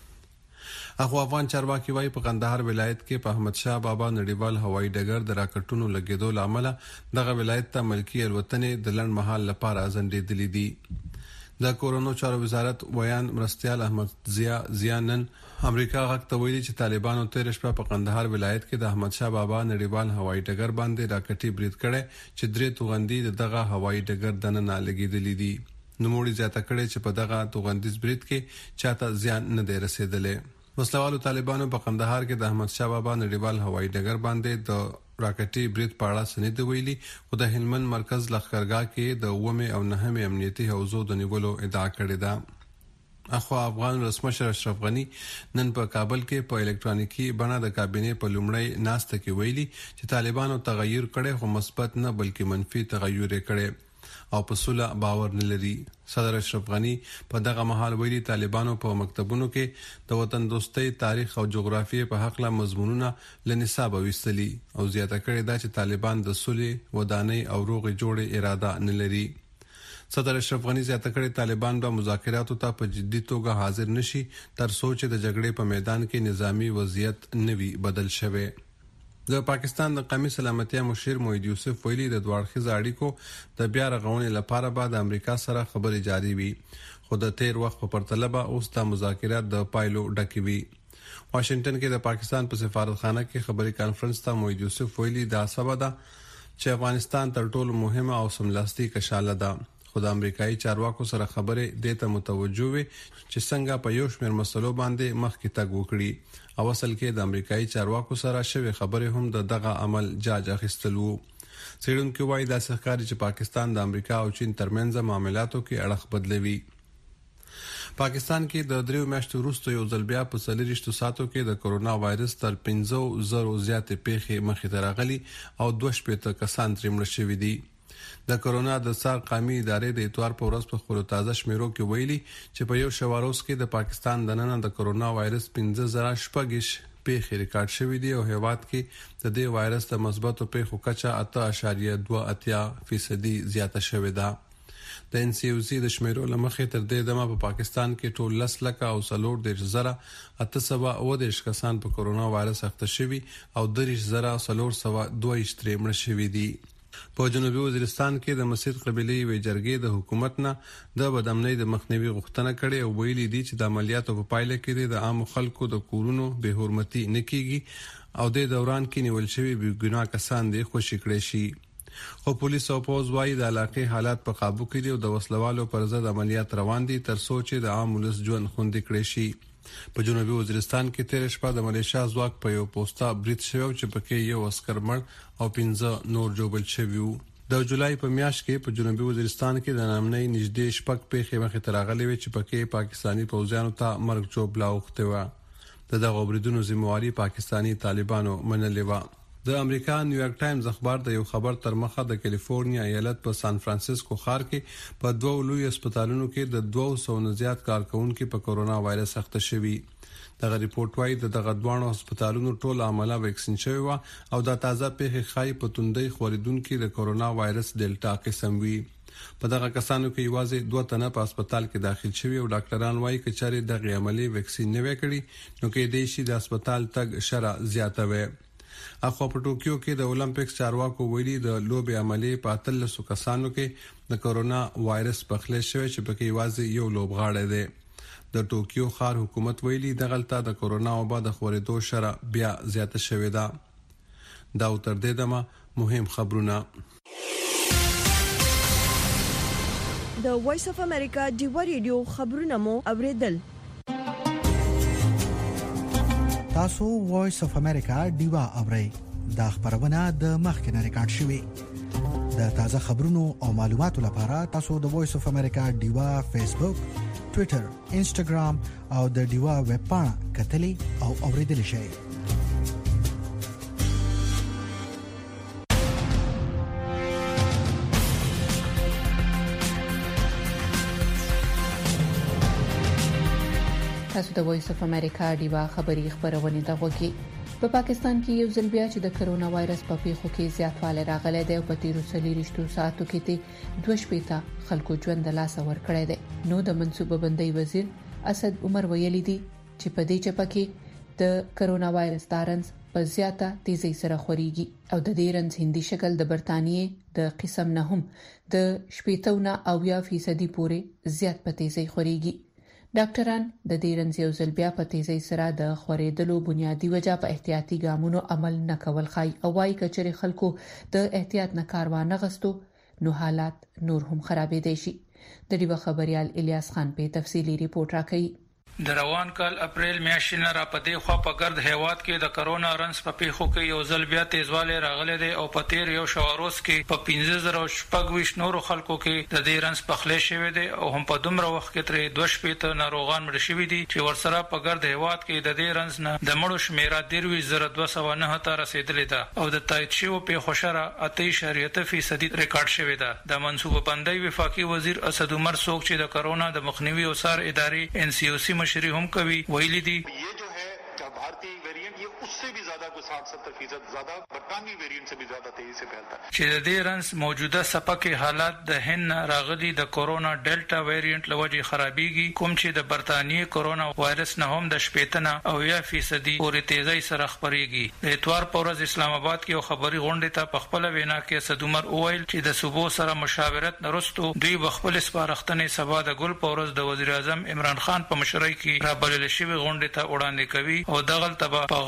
اخو افغان چارواکي وايي په قندهار ولایت کې په احمد شاه بابا نړیوال هوایي ډګر د راکټونو لګیدو لامل دغه ولایت ته ملکی الوتنې د لړ مهال لپاره ځنډېدلې دي. د کورونو چارو وزارت ویان مرستيال احمد زیانن امریکا غږ ته ویلي چې طالبانو 13 شپه په قندهار ولایت کې د احمد شاه بابا نړیوال هوایي ډګر باندې راکټي برید کړي چې درې توغندي دغه هوایي ډګر دننه لګیدلې دي. نوموړي زیاته کړي چې په دغه توغندیز برید کې چاته زیان نه دی رسیدلی. وسلوالو طالبانو په قندهار کې د احمد شاه بابا نړیوال هوایي ډګر باندې د راکټي برید په اړه سند ویلي، خو د هلمند مرکز لښکرګاه کې د 9 او 9 امنیتي حوزو د نیولو ادعا کړې ده. اخو افغان رسمشر اشرف غنی نن په کابل کې په الکترونیکی بڼه د کابینې په لومړی ناسته کې ویلي چې طالبانو تغیر کړي خو مثبت نه بلکې منفي تغیر کړي او په صلح باور نه لري. صدر اشرف غنی په دغه مهال ویلي طالبانو په مکتبونو کې د وطن دوستۍ، تاریخ او جغرافیې په حق له مضمونونه لنصاب وستلي او زیاته کړي دا چې طالبان د صلح، ودانۍ او روغې جوړې اراده نه لري. صدر اشرف غنی زیاته کړي طالبان به مذاکراتو ته په جدي توګه حاضر نشي تر څو چې د جګړې په میدان کې نظامی وضعیت نوي بدل شوي. د پاکستان د قومي سلامتیا مشیر موحد یوسف ویلي د دوه اړخیزه اړیکو د بیا رغونې لپاره بعد امریکا سره خبرې جاري وي، خو د تیر وخت په پرتله به اوس د مذاکرات د پایلو ډکې وي. واشنگټن کې د پاکستان په سفارتخانه کې خبري کانفرنس ته موحد یوسف ویلي دا سبا ده چې افغانستان تر ټولو مهمه او سملاستی کشاله ده، خو د امریکایي چارواکو سره خبرې دته متوجه وي چې څنګه په یو شمېر مسلو باندې مخکې تګ وکړي او اصل کې د امریکایي چارواکو سره شوی خبرې هم دغه عمل جاج اخیستلو. سیډونکو وايي دا ښکاري چې پاکستان د امریکا او چین ترمنځ معاملاتو کې اړخ بدلوي. پاکستان کې د 3 میاشتو وروسته یو ځل بیا په 40 ساعتو کې د کورونا وایرس تر 15,000 زیاتې پیښې مخې ته راغلي او 2 کسان ترې مړه شوي دي. د کورونا د سار قومي ادارې د اتوار په ورځ په خپل تازه شمیرو کې ویلي چې په یو شواروس کې د پاکستان دننه د کورونا وایرس 15,000 پیښې ریکارډ شوې دي او هیواد کې د دې وایرس د مثبتو پیښو کچه 8.28% زیاته شوې ده. د NCOC د شمیرو لمخې تر دې دمه په پاکستان کې ټول 10,830,830 کسان په کورونا وایرس اخته شوي او 30,422 ترې مړه شوي دي. په جنوبي وزیرستان کې د مسجد قبيله وی جرګې د حکومت نه د بدامنۍ د مخنیوي غوښتنه کړې او ویلي دي چې د عملیاتو په پایله کې د عام خلکو د کورونو به حرمتي نه کیږي او د دوران کې نیول شوی بې ګناه کسان دي خوشی کړي شي. خو پولیس او پوز وايي د علاقې حالات په قابو کې دي او د وسلوالو پر ضد عملیات روان دي تر څو چې د عام ولس ژوند خوندي کړي شي. په جنوبي وزیرستان کې 13 شپه د ملیشیا ځواک په یو پوسټا برید شوی چې پکې یو عسكر مړ او 15 نور جوړل شوی وو. د جولای په میاشت کې په جنوبي وزیرستان کې د نامنۍ نږدې شپږ پیښې مخې ته راغلي وي چې پکې پاکستانی پوځیانو ته مرګ جوړ لاوخته و. دغه بریدونو ذمہواری پاکستانی طالبانو منلې و. د امریکا نیویارک ټایمز اخبار د یو خبر تر مخه د کیلیفورنیا ایالت په سان فرانسیسکو ښار کې په 2 لوی هسپتالونو کې د 200 نه زیات کارکونکو په کورونا وایرس اخته شوي. دغه ریپورت وايي دغه دوه هسپتالونو ټول عمله ویکسین شوی و او د تازه پیښې خای په توندۍ خوریدونکو د کورونا وایرس ډیلټا قسم وی. په دغه کسانو کې یوازې 2 تنه په هسپتال کې داخل شوي او ډاکټران وايي چې چاري دغه عملی ویکسین نه وکړي نو کې د شي د هسپتال تګ شرع زیاته وي. اخو په ټوکیو کې د اولمپیکس چارواکو ویلي د لوبي عملی په 13 کسانو کې د کورونا وایرس پخلی شوی چې پکې یوازې یو لوبغاړی دی. د ټوکیو ښار حکومت ویلي دغلته د کورونا وبا د خورېدو شرع بیا زیاته شوې ده. دا تر دې دمه مهم خبرونه. د وایس اف امریکا ډیوا ریډیو خبرونه مو اوریدل. تاسو وایس اف امریکا ډیوا اورئ. دا خبرونه د مخکنه ریکارډ شوې. د تازه خبرونو او معلوماتو لپاره تاسو د وایس اف امریکا ډیوا فیسبوک، ټوئیټر، انسټاګرام او د ډیوا ویب پاڼه کتلې او اوریدل شئ. تاسو د وایس اف امریکا ډیوا خبری خبرونه ته وګورئ. په پاکستان کې یو ځل بیا چې د کرونا وایرس په پیښو کې زیاتوالی راغلی دی او په 13 ساعتو کې 2 خلکو ژوند د لاسه ورکړی دی. نو د منصوبه بندۍ وزیر اسد عمر ویلي دی چې په دې چپه کې د کرونا وایرس دارنس په زیاته تیزی سره خوريږي او د دې رنځ هندي شکل د برتانیې د قسم نه هم د 80% پورې زیات په تیزی خوريږي. ډاکټران د دې رنځ یو ځل بیا په تیزی سره د خورېدلو بنیادی وجہ په احتیاطي ګامونو عمل نه کول خای او وايي کچري خلکو د احتیاط نه کار وانه غستو نو حالات نور هم خرابې دي شي. د دې خبريال الیاس خان په تفصیلی ریپورت راکړي. د روان کال اپریل میاشتې نه را پدې خو په ګرد هیواد کې د کرونا رنس په پیښو کې یو ځل بیا تیزواله راغله دي او په تیر یو شواروس کې په 15,000 نور خلکو کې د دې رنس په خله شوی دي او هم په دومره وخت کې تر 2 ناروغان مړ شوي دي چې ورسره په ګرد هیواد کې د دې رنس نه د مړو شمیره 2,209 ته رسیدلې ده او د تایید شوی په خوشره 8.3% ریکارډ شوی ده. د منصوبه بندۍ وفاقي وزیر اسد عمر څوک چې د کرونا د مخنیوي او سار ادارې NCOC مشري هم کوي ویلي دي ये जो है भारतीय वेरिएंट ये उससे भी ज्यादा को 60-70% ज्यादा برطانوي वेरिएंट से भी ज्यादा तेजी से फैलता है. چې د دې رنس موجوده سپکه حالات د هند راغلي د کورونا ډیلټا ویریانت لوجه خرابېږي کوم چې د برطانیې کورونا وایرس نه هم د 80% او 1% پورې تیزی سره خبريږي. د اتوار په ورځ اسلام آباد کې یو خبري غونډه ته په خپل وینا کې اسد عمر اویل چې د صوبو سره مشاورت نرستو دوی بخپل سپارښتنې سبا د ګل په ورځ د وزیر اعظم عمران خان په مشرۍ کې را بلل شوی غونډه ته وړاندې کوي او دغه تبا په غټو او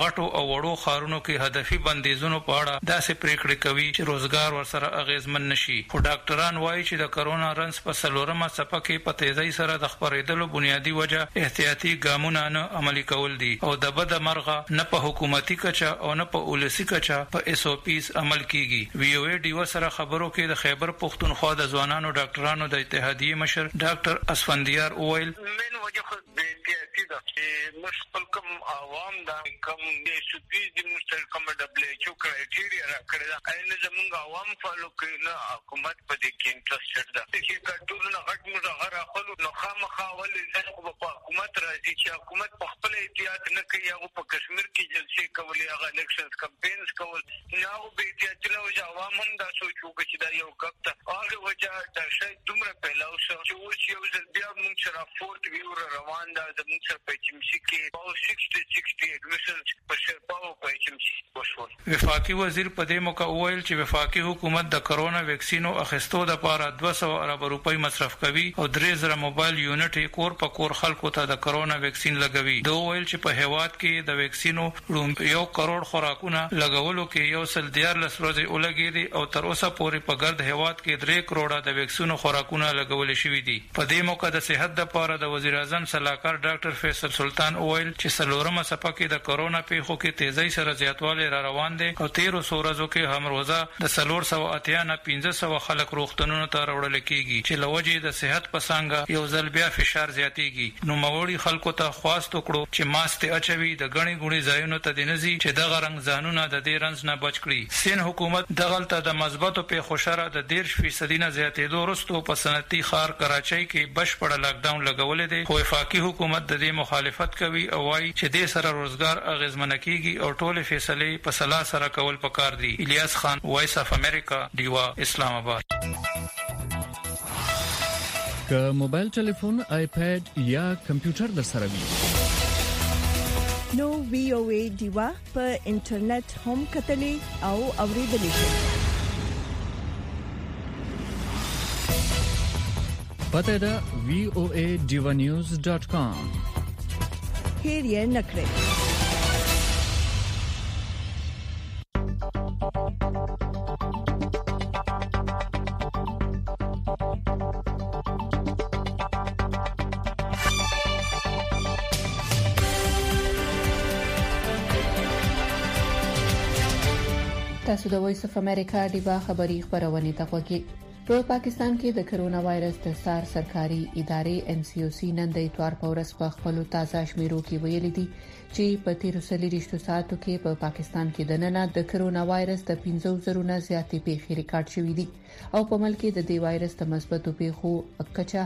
او وړو خارونو کې هدفي بندیزونو په اړه داسې پریکړې کوي چې روزګار ورسره اغیزمن نشي. خو ډاکټران وایي چې د کرونا رنس په څلورمه څپه کې په تیزی سره د خپرېدلو بنیادی وجه احتیاطي ګامونه نه عملي کول دي او د بد مرغه نه په حکومتي کچه او نه په ولسی کچه په اس او پیز عمل کیږي. وی او ای ډیو سره خبرو کې د خیبر پختونخوا د ځوانانو ډاکټرانو د اتحادیې مشر ډاکټر اسفندیار اویل من وجه خود احتیاطي ده چې مشکل کوم عوام دا کوم د سپیز د مستقیم دبل ایچ او کرایټیریا راکړه دا اینه زمونږ عوام فالو کوي نه حکومت په دې کې انټرستډ ده چې کټورونه غټ مظاهره خپل نو خامخا ولې ځکه په حکومت راځي چې حکومت په خپل احتیاط نه کوي هغه په کشمیر کې جلسې کولې هغه الیکشنز کمپاینز کول نه او به احتیاط نه او عوام هم دا سوچ وکړي چې دا یو غلط ده هغه وجه دا شی دومره پیلاو شو چې اوس یو ځل بیا موږ سره فورت ویور روان ده زموږ سره په چمشي کې او 60 ایډمیشنز په شپاو په چمشي وشول. وفاقي وزیر په دې موقع وویل چې وفاقي حکومت د کرونا ویکسینو اخیستو لپاره 200 ارب روپۍ مصرف کوي او 3000 موبایل یونټ کور په کور خلکو ته د کرونا ویکسین لګوي. دا ویل چې په هیواد کې د ویکسینو 1 کروڑ خوراکونه لګولو کې یو سل 14 ورځې ولګېدي او تر اوسه پورې په ګرد هیواد کې 3 کروڑه د ویکسینو خوراکونه لګول شوي دي. په دې موقع د صحت لپاره د وزیر اعظم صلاحکار ډاکټر فیصل سلطان ویل چې څلورمه څپه کې د کرونا پیښو کې تیزی سره زیاتوالی را روان دي او 1300 ورځو کې هم روزه د 480 نه 1500 خلک روغتونونو ته راوړل کیږي چې لوجې د صحت په څنګه یو ځل بیا فشار زیاتېږي. نو موړي خلکو ته خواست وکړو چې ماسک اچوي د غني غوني ځایونو ته دینځي چې د غرنګ ځانونه د دې رنځ نه بچ کړي. سین حکومت دغلته د مثبتو پیښو شره د 10% نه زیاتېدو وروسته په صنعتي ښار کراچۍ کې بشپړ لاک ډاون لګولې دي. خو وفاقي حکومت د دې مخالفت کوي او وايي چې دې سره روزګار اغیزمن کیږي او ټول فیصلې په صلاح سره کول پکار دي. الیاس خان، وایس اف امریکا، دیوا، اسلام آباد. که موبایل ټلیفون، آیپاد یا کمپیوټر در سره وي نو وی او ای دیوا په انټرنیټ هم کتلې او اوریدلې شي. پته دا voaDivanews.com. هیر یې نکړئ. تاسو د وایس اف امریکا ډیوا خبری خبرونه ته وګورئ. په پاکستان کې د کرونا وایرس د سار سرکاري ادارې ان سی او سی نن د اتوار په ورځ په خپل تازه شمیرو کې ویلي دي چې په 13 ساعتو کې په پاکستان کې د نن د کرونا وایرس د 15,000 نه زیاتې پیښې ریکارډ شوې دي او په ملک کې د دې وایرس د مثبتو پیښو کچا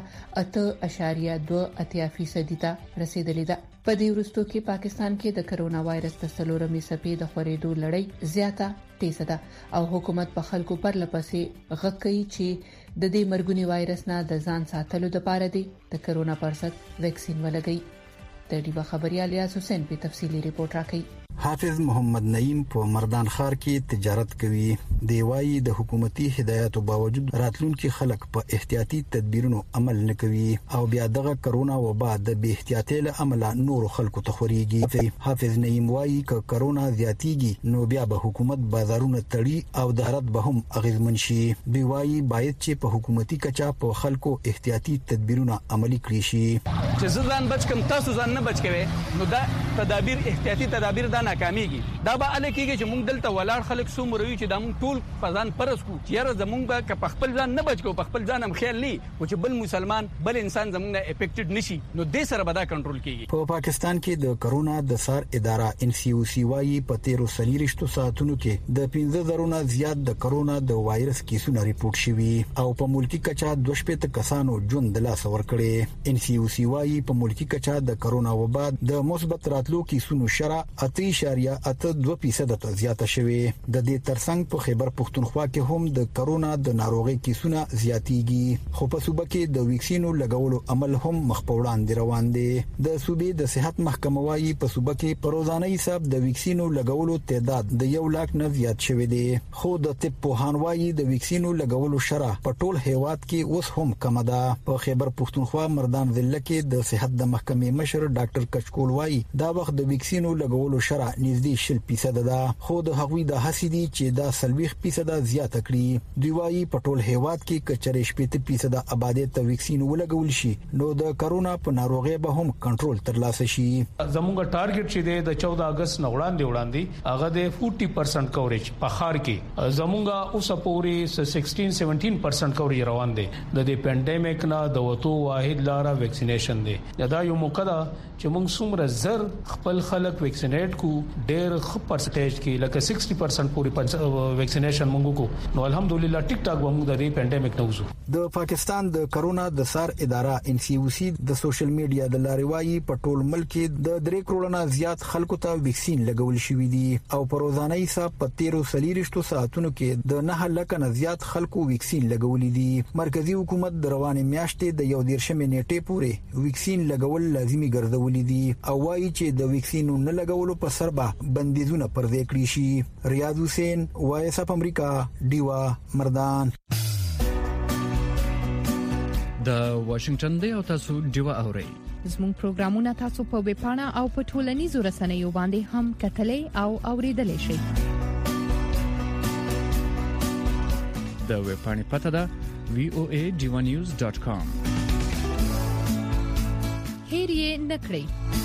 8.2% ته رسیدلې ده. په دې وروستو کې پاکستان کې د کرونا وایرس د څلورمې څپې د خورېدو لړۍ زیاته تیزه ده او حکومت په خلکو پر لپسې غږ کوي چې د دې مرګونی وایرس نه د ځان ساتلو لپاره د کرونا پر ضد ویکسین ولګي. د ډیوا خبريال الیاس حسین په تفصیلی ریپورت راکړي. حافظ محمد نعیم په مردان ښار کې تجارت کوي. دی وايي د حکومتي هدایتو باوجود راتلونکي خلک په احتیاطي تدبیرونو عمل نه کوي او بیا دغه کرونا وبا د بے احتیاطۍ له امله نور خلکو ته خوريږي. حافظ نعیم وايي ک کرونا زیاتیږي نو بیا به حکومت بازارونه تړي او د حالت به هم اغیزمن شي. دی وايي باید چې په حکومتي کچا په خلکو احتیاطي تدبیرونه عملي کړي شي. چې ځان بچ کم تاسو ځان نه بچ کوي نو دا تدابیر احتیاطي تدابیر دا ناکاميږي. دا به الکه کېږي چې موږ دلته ولاړ خلک سومروي چې دا موږ ټول فزان پرس کو چې یاره زمونږ به په خپل ځان نه بچ کو په خپل ځان هم خیال نه او چې بل مسلمان بل انسان زمونږ نه افیکټډ نشي نو دې سره به دا کنټرول کېږي. په پاکستان کې د کرونا د سار اداره ان سی او سی وايي په 13 ساعتونو کې د 15,000 نه زیات د کرونا د وایرس کیسونه ریپورت شوي او په ملکی کچا 2 کسانو ژوند د لاس ور کړي. ان سی او سی وايي په ملکی کچا د کرونا وبا د مثبت راتلو کیسونو شرع 8.2% ته زیاته شوې. د دې ترڅنګ په خیبر پختونخوا کې هم د کرونا د ناروغي کیسونه زیاتېږي خو په صوبه کې د ویکسینو لګولو عمل هم مخ په وړاندې روان دی. د صوبې د صحت محکمه وايي په صوبه کې په روزانه حساب د ویکسینو لګولو تعداد د 1 لک نه زیات شوی دی خو د طب پوهان وايي د ویکسینو لګولو شرح په ټول هیواد کې اوس هم کم ده. په خیبر پختونخوا مردان ضلع کې د صحت د محکمې مشر ډاکټر کچکول وايي دا وخت د ویکسینو لګولو شرح کچره نږدې 10% ده، خو د هغوی د هڅې دي چې دا 40% زیاته کړي. دوی وايي په ټول هیواد کې کچره 70% آبادی ته ویکسین ولګول شي نو د کرونا په ناروغي به هم کنټرول ترلاسه شي. زموږ ټارګټ چې د 14 اگست نه وړاندې هغه د 40% کوریج په خار کې زموږ اوس پورې 16-17% کوریج روان دي. د دې پینډیمک نه د وټو واحد لاره ویکسینیشن دی. دا یو موقع ده چې موږ څومره زر خپل خلک ویکسینیټ کو ډېر خ پرسنټیج کې لکه 60% پورې ویکسینیشن موږ کو نو الحمدلله ټیک ټاک موږ د دې پینډیمک نه وځو. د پاکستان د کرونا د سار اداره NCOC د سوشل میډیا د لارې وايي په ټول ملک کې د 3 کروڑ نه زیات خلکو ته ویکسین لګول شوی دي او په روزانه حساب په 13 ساعتونو کې د 9 لک نه زیات خلکو ویکسین لګولې دي. مرکزی حکومت د روانې میاشتې د 11 نیټې پورې ویکسین لګول لازمي ګرځولې دي او وايي چې د ویکسین نه لګولو په سر به بندیزونه پر ځای کړی شي. ریاض حسین وایس اف امریکا ډیوا مردان. د واشنگټن دی او تاسو ډیوا اورئ. زموږ پروګرامونه تاسو په ویب پاڼه او په ټولنیزو رسنیو باندې هم کتلې او اوریدلې شئ. د ویب پاڼې پته ده voa.divanews.com. هیر یې نکړئ.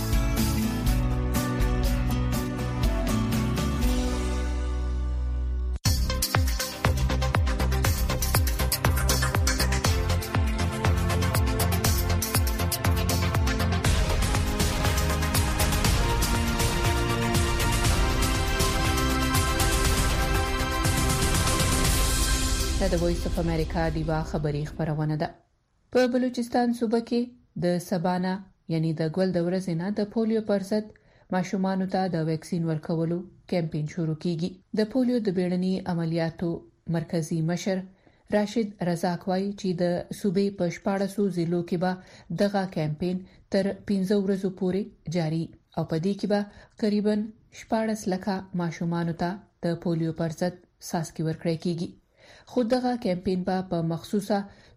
د وایس اف امریکا دیوا خبری خبرونه ده. په بلوچستان صوبه کې د سبانا یعنی د ګل د ورځې نه د پولیو پر ضد ماشومانو ته د ویکسین ورکولو کمپاین شروع کیږي. د پولیو د بیړني عملیاتو مرکزی مشر راشد رزاق وايي چې د صوبې په 1400 ضلعو کې به دغه کمپاین تر 15 ورځې پورې جاری او په دې کې به تقریبا 14 لک ماشومانو ته د پولیو پر ضد ساسکی ورکړی کیږي. خو دغه کمپاین په مخصوصه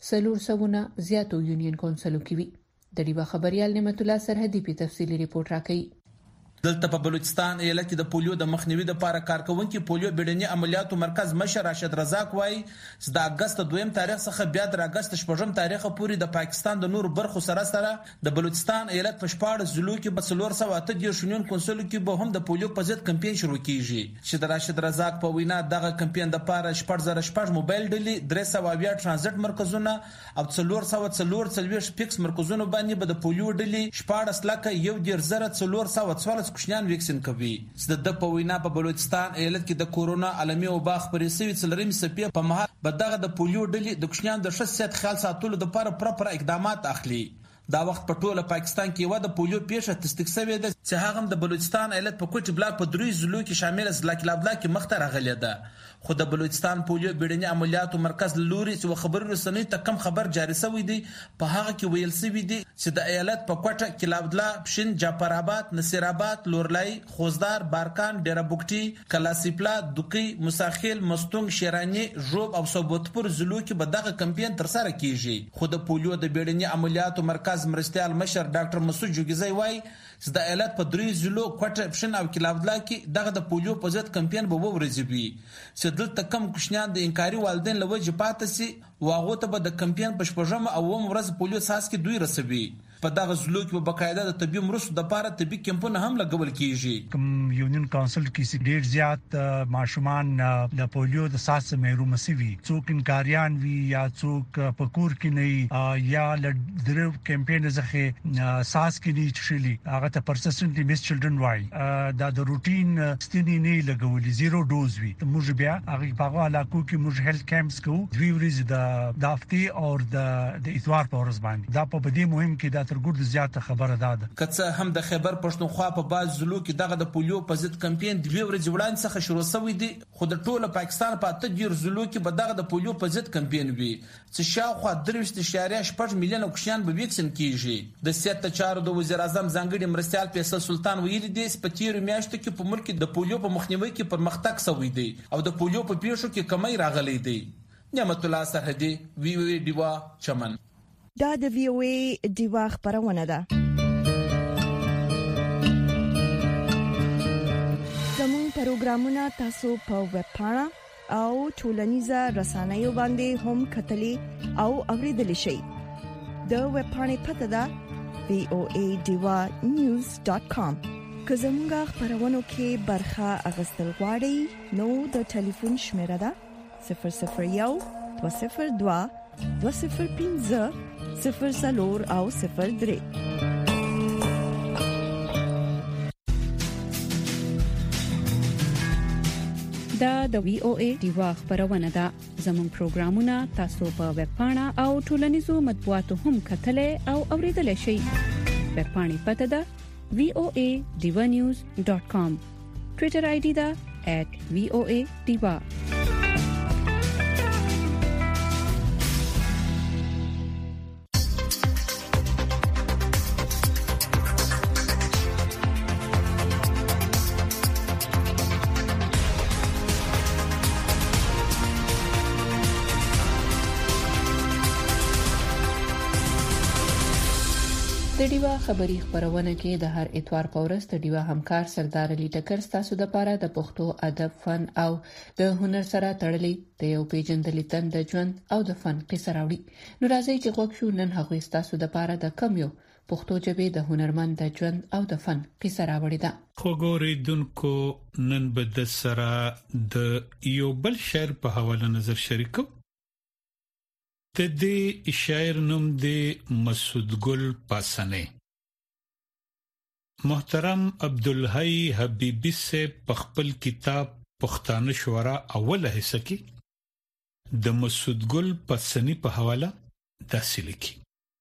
300 زیاتو یونین کونسلو کې وي. د ډیوا خبريال نعمت الله سرحدي په تفصیلی ریپورت راکړي. دلته په بلوچستان ایالت کې د پولیو د مخنیوي لپاره کارکونکو پولیو بیړني عملیاتو مرکز مشر راشد رزاق وايي چې د اگست 2 تاریخ څخه بیا د اگست 8 تاریخ پورې د پاکستان د نور برخو سره د بلوچستان ایالت په 14 ضلعو کې په 408 شونین کونسلو کې به هم د پولیو په ضد کمپاین شروع کیږي. چې د راشد رزاق په وینا دغه کمپاین د لپاره 14 موبایل ډلې 300 ترانزیت مرکزونه او 440 فکس مرکزونه باندې به د پولیو ډلې 14 لک 1414 کوچنیان ویکسین کوي. د په وینا په بلوچستان ایالت کې د کورونا عالمي وبا خبرې شوې څلورمې سپې په مهال به دغه د پولیو ډلې د کوچنیان د شخصیت خیال ساتلو لپاره پراپر اقدامات اخلي. دا وخت په ټوله پاکستان کې و د پولیو پیښه تصدیق شوې ده چې هغه د بلوچستان ایالت په کوټ بلاک په 3 ضلعو کې شامل ضلع کلابلا کې مخته راغلې ده. خو د بلوچستان پولیو بیړني عملیاتو مرکز لوري چې خبر رسنۍ ته کم خبر جاری شوی دی په هغه کې ویل شوی دی چې د ایالت په کوټه کلابلا، پشین، جعفرآباد، نصیرآباد، لورلای، خوزدار، بارکان، ډیربوکټي، کلاسیپلا، دوکی، مساخیل، مستونګ، شیرانی، ژوب او صوبوتپور ضلعو کې به دغه کمپاین تر سره کیږي. خو د پولیو د بیړني عملیاتو مرکز مرستيال مشر ډاکټر مسعود جوګیزی وايي چې د ایالت په 3 ضلعو کوټه، پشین او کلابلا کې دغه د پولیو په ضد کمپاین به ورځي چې دلته کم کوشنیان د انکاري والدین لوجه پاتې سي واغه ته به د کمپاین په شپږم او ورځ پولیو ساس کې دوی رسوي. په دغه ضلعو کې په بقاعده د طبي مرستو د لپاره طبي کمپونه هم لګول کیږي. کوم یونین کونسل کې ډېر زیات ماشومان د پولیو د ساس محروم شوي، څوک انکاریان وی یا څوک پکور کې نه یا لدرو کمپاین ځخه ساس کې نه چشلي هغه ته پرسسټنټلی میس چلډرن وای دا د روټین ستنی نه لګولې 0 ډوز وی. موږ بیا هغه په علاقو کې موږ هیلث کیمپس کو دوی ورځ د هفته او د اتوار په ورځ باندې دا په دې مهم کې دا ګورد زیاته خبره ده. کڅه هم د خیبر پښتونخوا په باز ضلعو کې دغه د پولیو په ضد کمپاین د ورځې وړاندې څخه شروع شوی دی. خو د ټوله پاکستان په 8 ضلعو کې به دغه د پولیو په ضد کمپاین وي چې شاوخوا 3.8 میلیونه کوچنیان به ویکسین کیږي. د سیاست چارو د وزیر اعظم ځانګړي مرستيال فیصل سلطان ویلي دی چې په تیر میاشتو کې په ملک د پولیو په مخنیوي کې پرمختګ شوی دی او د پولیو په پیښو کې کمی راغلی دی. نعمت الله سرحدي وی دیوا چمن. دا د VOA دیوا خبرونه ده. پروګرامونه تاسو په ویب پاڼه او ټولنیزه رسنیو باندې هم کتلې او اوریدلې شئ. د ویب پاڼې پته ده voadivanews.com. که زموږه خبرونو کې برخه اغستل غواړئ نو د ټلیفون شمیره ده 001 202 205 00 او 03. دا د VOA دیوا خبرونه ده. زموږ پروګرامونه تاسو په ویب پاڼه او ټولنیزو مطبوعاتو هم کتلې او اوریدلای شئ. ویب پاڼې پته ده voadivanews.com. ټوئیټر آی ډي ده @voadiva. د ډیوا خبری خبرونه کې د هر اتوار په ورځ د ډیوا همکار سردار علي ټکر ستاسو د پاره د پښتو ادب، فن او د هنر سره تړلې د یو پیژندلې تند د ژوند او د فن قصه راوړي. نو راځي چې غوښ شو نن هغه ستاسو د پاره د کم یو پښتو ژبه د هنرمند د ژوند او د فن قصه راوړي ده. خو ګورې دونکو نن به د سره د یو بل شعر په حواله نظر شریکو. د دې شاعر نوم دی مسعود ګل پاسنه. محترم عبدالحی حبیبی سے خپل کتاب پښتانه شعرا اوله حصہ کې د مسعود ګل پاسنی په حواله داسې لیکي.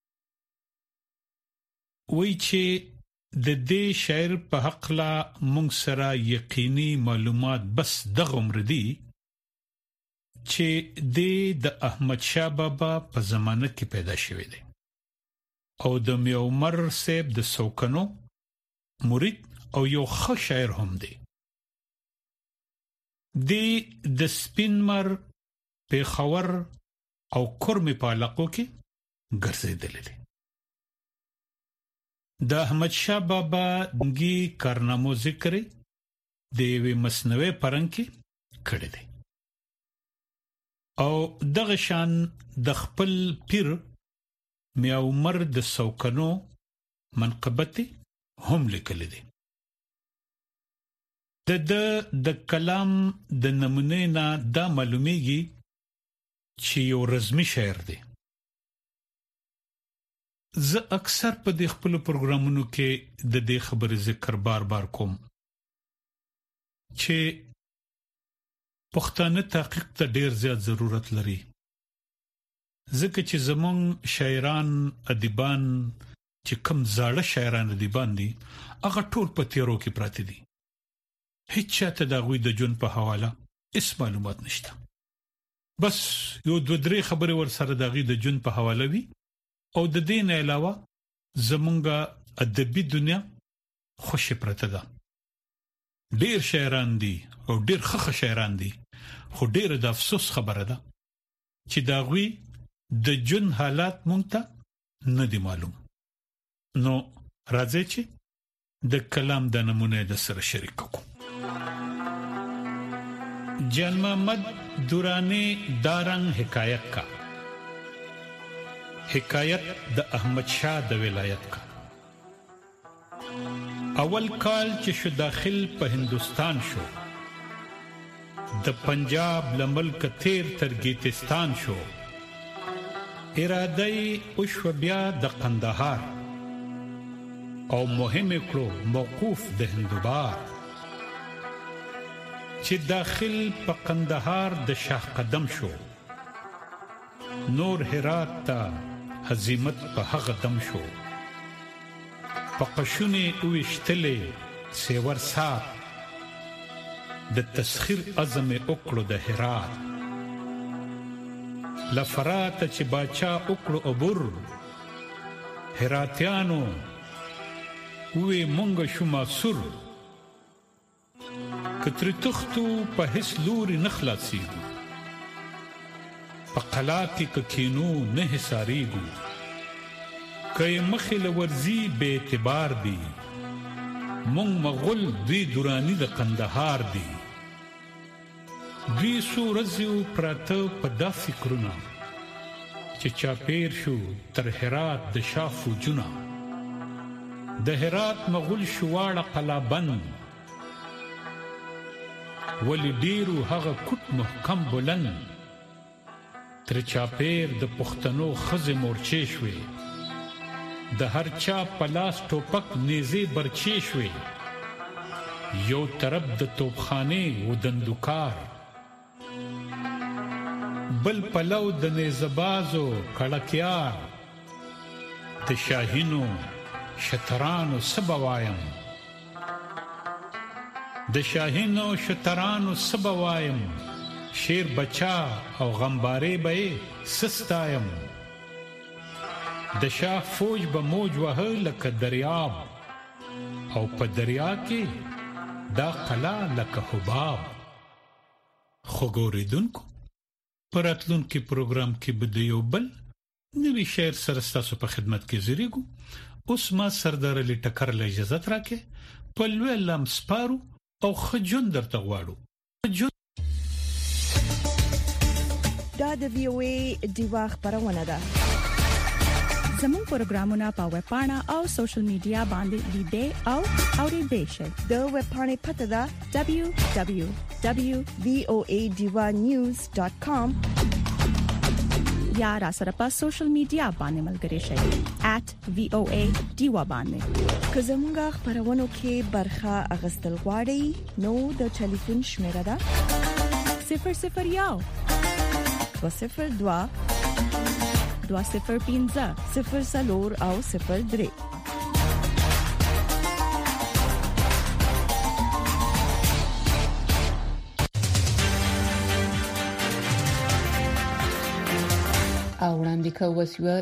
وایي چې د دې شاعر په حق لا مونږ سره یقیني معلومات بس دغه عمر دی چې د احمد شاه بابا په زمانه کې پیدا شوی دی او د می عمر صاحب د سوکنو مرید او یو ښه شاعر هم دی. د سپینمر پیښور او کورمې په علاقو کې ګرځېدلی دی. د احمد شاه بابا دغه کارنامو ذکر د یوې مثنوي پرنګ کې کړی دی او دغه شان د خپل پیر میا عمر د سوکنو منقبت هم لیکل دي. د کلام د نمونه نه دا معلومیږي چې یو رسمي شاعر دی. زه اکثر په د خپل پروګرامونو کې د دې خبرې ذکر بار بار کوم چې پښتانه تحقیق ته ډیر زیات ضرورت لري. ځکه چې زمون شاعران ادیبان چې کم زاړه شاعران ادیبان دي هغه ټول په تیرو کې پراته دي. هیڅ چاته د غوي د جون په حواله هیڅ معلومات نشته. بس یو دوه درې خبرې ور سره د غوي د جون په حواله وي او د دین علاوه زمونږه ادبي دنیا خوشی پرته ده. ډیر شاعران دي او ډیر ښه شاعران دي خو ډیر د افسوس خبره ده چې دا غوي د جون حالات مونږ ته نه دي معلوم. نو راځي چې د کلام د نمونه د سره شریک کو. جان محمد دورانی دارنګ حکایت کا حکایت د احمد شاه د ولایت کا. اول کال چې شو داخل په هندستان شو د پنجاب لملک تیر تر گیتستان شو اراده او شو بیا د قندهار او مهم کړو موقوف د هندوبار چې داخل په قندهار د شاه قدم شو نور هرات ته هزیمت په هغه دم شو په قشونه اوشتلې سیور سات د تسخير اعظم وکړو د هرات لفرات چې باچا وکړو عبور هراتیانو وې مونږ شو ماسور کتر تختو په هیڅ لوري نخلاصيږي په قلا کې کینو نه حساريږي کای مخله ورزي به اعتبار دي مونږ مغول دوی دورانی د قندهار دي دوی سورزیو پراته په داسې کرونه چې چاپیر شو تر هرات د شافو جنا د هرات مغول شواړه قلابند ولی ډیرو هغه کوټ محکم بلند تر چاپیر د پښتنو خزه مورچې شوې د هر چا پلاس ټوپک نیزه برچې شوې یو طرف د توپخانه و دندوکار بل پلو د نیزبازو کړکیار د شاهینو شترانو سبوایم د شاهینو شترانو سبوایم شیر بچا او غمبارې به سستایم د شاه فوج به موج وه لکه دریاب او په دریا کې دا قلا لکه حباب خو ګوریدونکو پراتلونکي پروګرام کې به د یو بل نوي شعر سره ستاسو په خدمت کې زیریږو اوس ما سردار علي ټکر له اجازه راکې په لوی لم سپارو او خجون درته غواړو دا د وی او ای دیوا خبرونه ده زموږ پروګرامونه په ویب پاڼه او سوشل میډیا باندې لیدئ او اوریدئ شئ د ویب پاڼې پته ده www.voadivanews.com یا را سره په سوشل میډیا باندې ملګري شئ @voadiva باندې که زموږ خبرونه کې برخه اغستل غواړئ نو د ټلیفون شمیره ده 001 202 205 0 او 03 او وړاندې کوي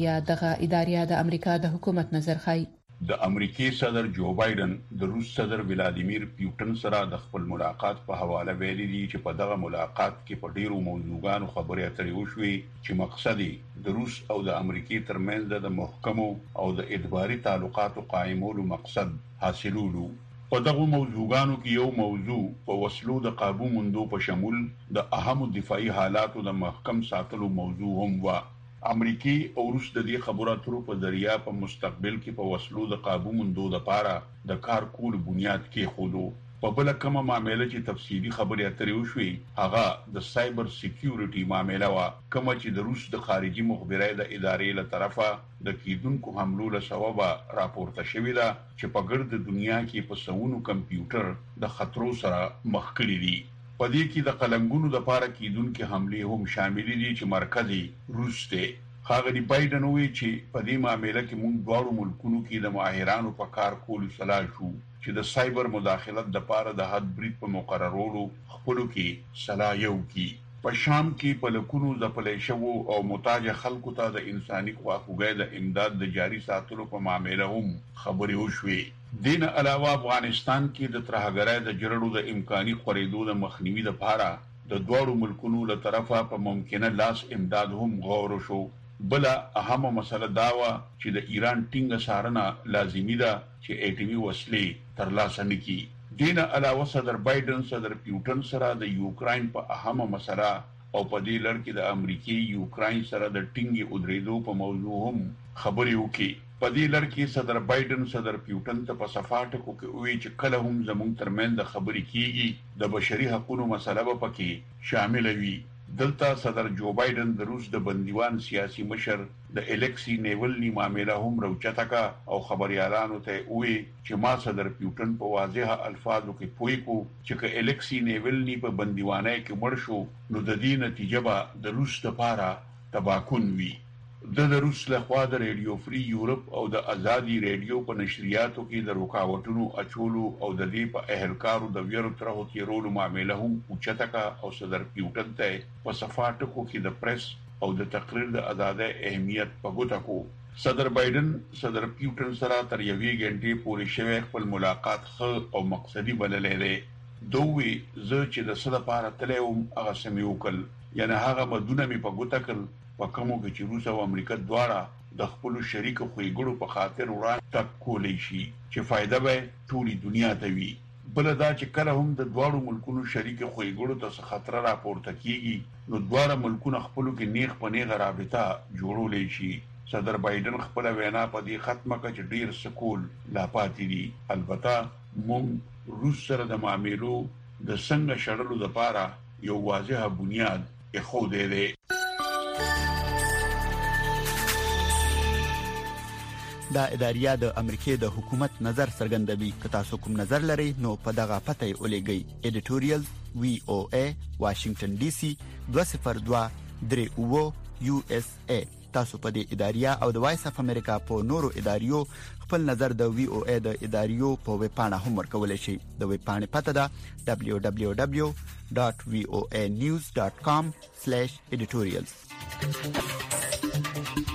اداریه د امریکا د حکومت نظر خای د امریکای صدر جو بایدن د روس صدر ولادیمیر پوتین سره د خپل ملاقات په حواله ویلي دي چې په دغه ملاقات کې په ډیرو موضوعاتو خبرې اترې وشوي چې مقصد د روس او د امریکای ترمنځ د محکمو او د اداري تعلقاتو قائمولو مقصد حاصلولو په دغه موضوعاتو کې یو موضوع په وسلو د قابو موندو په شمول د اهم دفاعي حالاتو د محکم ساتلو موضوع هم و امریکای او روس د دې خبرو اترو په ذریعہ په مستقبل کې په وسلو د قابو موندو لپاره د کار کول بنیاد کې خودو په بل کومه معاملې چې تفصیلی خبرې اترې وشوي هغه د سایبر سکیورټي معاملې وا کوم چې د روس د خارجي مخبرۍ د ادارې له طرفه د کیدونکو حملو له سبب راپورته شوې ده چې په ګرد دنیا کې په سونو کمپیوټر د خطرو سره مخ کړي دي په دې کې د قلمګونو د پاره کیدونکو حملې هم شامل دي چې مرکزی روس ته خاغلی بایدن وی چې په دې معاملې کې موږ دواړو ملکونو کې د ماهرانو په کار کولو صلاح شو چې د سایبر مداخلت د پاره د حد برید په مقررولو خپلو کې صلاح یو کی په شام کې په لکونو د پلیشو او محتاج خلکو ته د انساني خواخوږۍ د امداد د جاري ساتلو په معاملې هم خبرې وشوي دین علاوه افغانستان کې د ترهګرۍ د جوړولو د امکاني خورېدو د مخنیوي لپاره د دوړو ملکونو له طرفه په ممکنه لاس امداد هم غور شو بل اهم مسله دا و چې د ایران ټینګه سارنه لازمي ده چې اټومي وسلې ترلاسه نکړي دین علاوه صدر بایدن صدر پوتین سره د یوکرين په اهمه مسله او په دې لړ کې د امریکای یوکرين سره د ټینګي ودریدو په موضوع هم خبرې وکړي په دې لړ کې صدر بایدن صدر پوتین ته په صفاټکو کې وی چې کله هم زموږ ترمنځ خبرې کیږي د بشري حقوقو مسله به پکې شامل وي دلته صدر جو بایدن د روس د بندیوان سیاسي مشر د الکسی نیولنی معاملې هم روچته کا او خبريالانو ته وی چې ما صدر پوتین په واضح الفاظو کې پوي کو چې الکسی نیولنی په بندیوانه کې مړ شو نو د دې نتیجه به د روس لپاره تباکون وي د روس له خوا د ریډیو فری یورپ او د ازادي ریډیو په نشریاتو کې د رکاوټونو اچولو او د دې په اهلکارو د ویرو ترهو تیرولو معاملې هم اوچته کا او صدر پوتین ته په صفاټکو کې د پریس او د تقریر د ازادۍ اهمیت په ګوته کو صدر بایدن صدر پوتین سره تر یوې غنټې پورې شوه خپل ملاقات خو او مقصدی بللې ده دوی زه چې د صد لپاره تلوم هغه سميوکل یعنی هغه مدونه می په ګوته کړ په کومو کې چې روس او امریکا دواړه د خپل شریک خوګړو په خاطر وړاندې تک کولې شي چې فائدہ به ټولي دنیا ته وي بلدا چې کله هم د دواړو ملکونو شریک خوېګړو ته خطر راپورته کیږي نو دواړه ملکونه خپل کې نیغ په نیغه رابطه جوړولې شي. صدر بایدن خپل وینا په دې ختمه کړه چې ډیر سکول لا پاتې دي. البته موږ روس سره د معاملو د څنګه شړلو لپاره یو واضح بنیاد اخوده دی. دا اداریه د امریکای د حکومت نظر څرګندوي. که تاسو کوم نظر لرئ نو په دغه پته یې ولېږئ. editorial VOA Washington DC 20238 USA. تاسو په دې اداریه او د وایس اف امریکا په نورو اداریو خپل نظر د VOA د اداریو په ویب پاڼه هم ورکولای شئ. د ویب پاڼې پته ده www.voanews.com/editorials.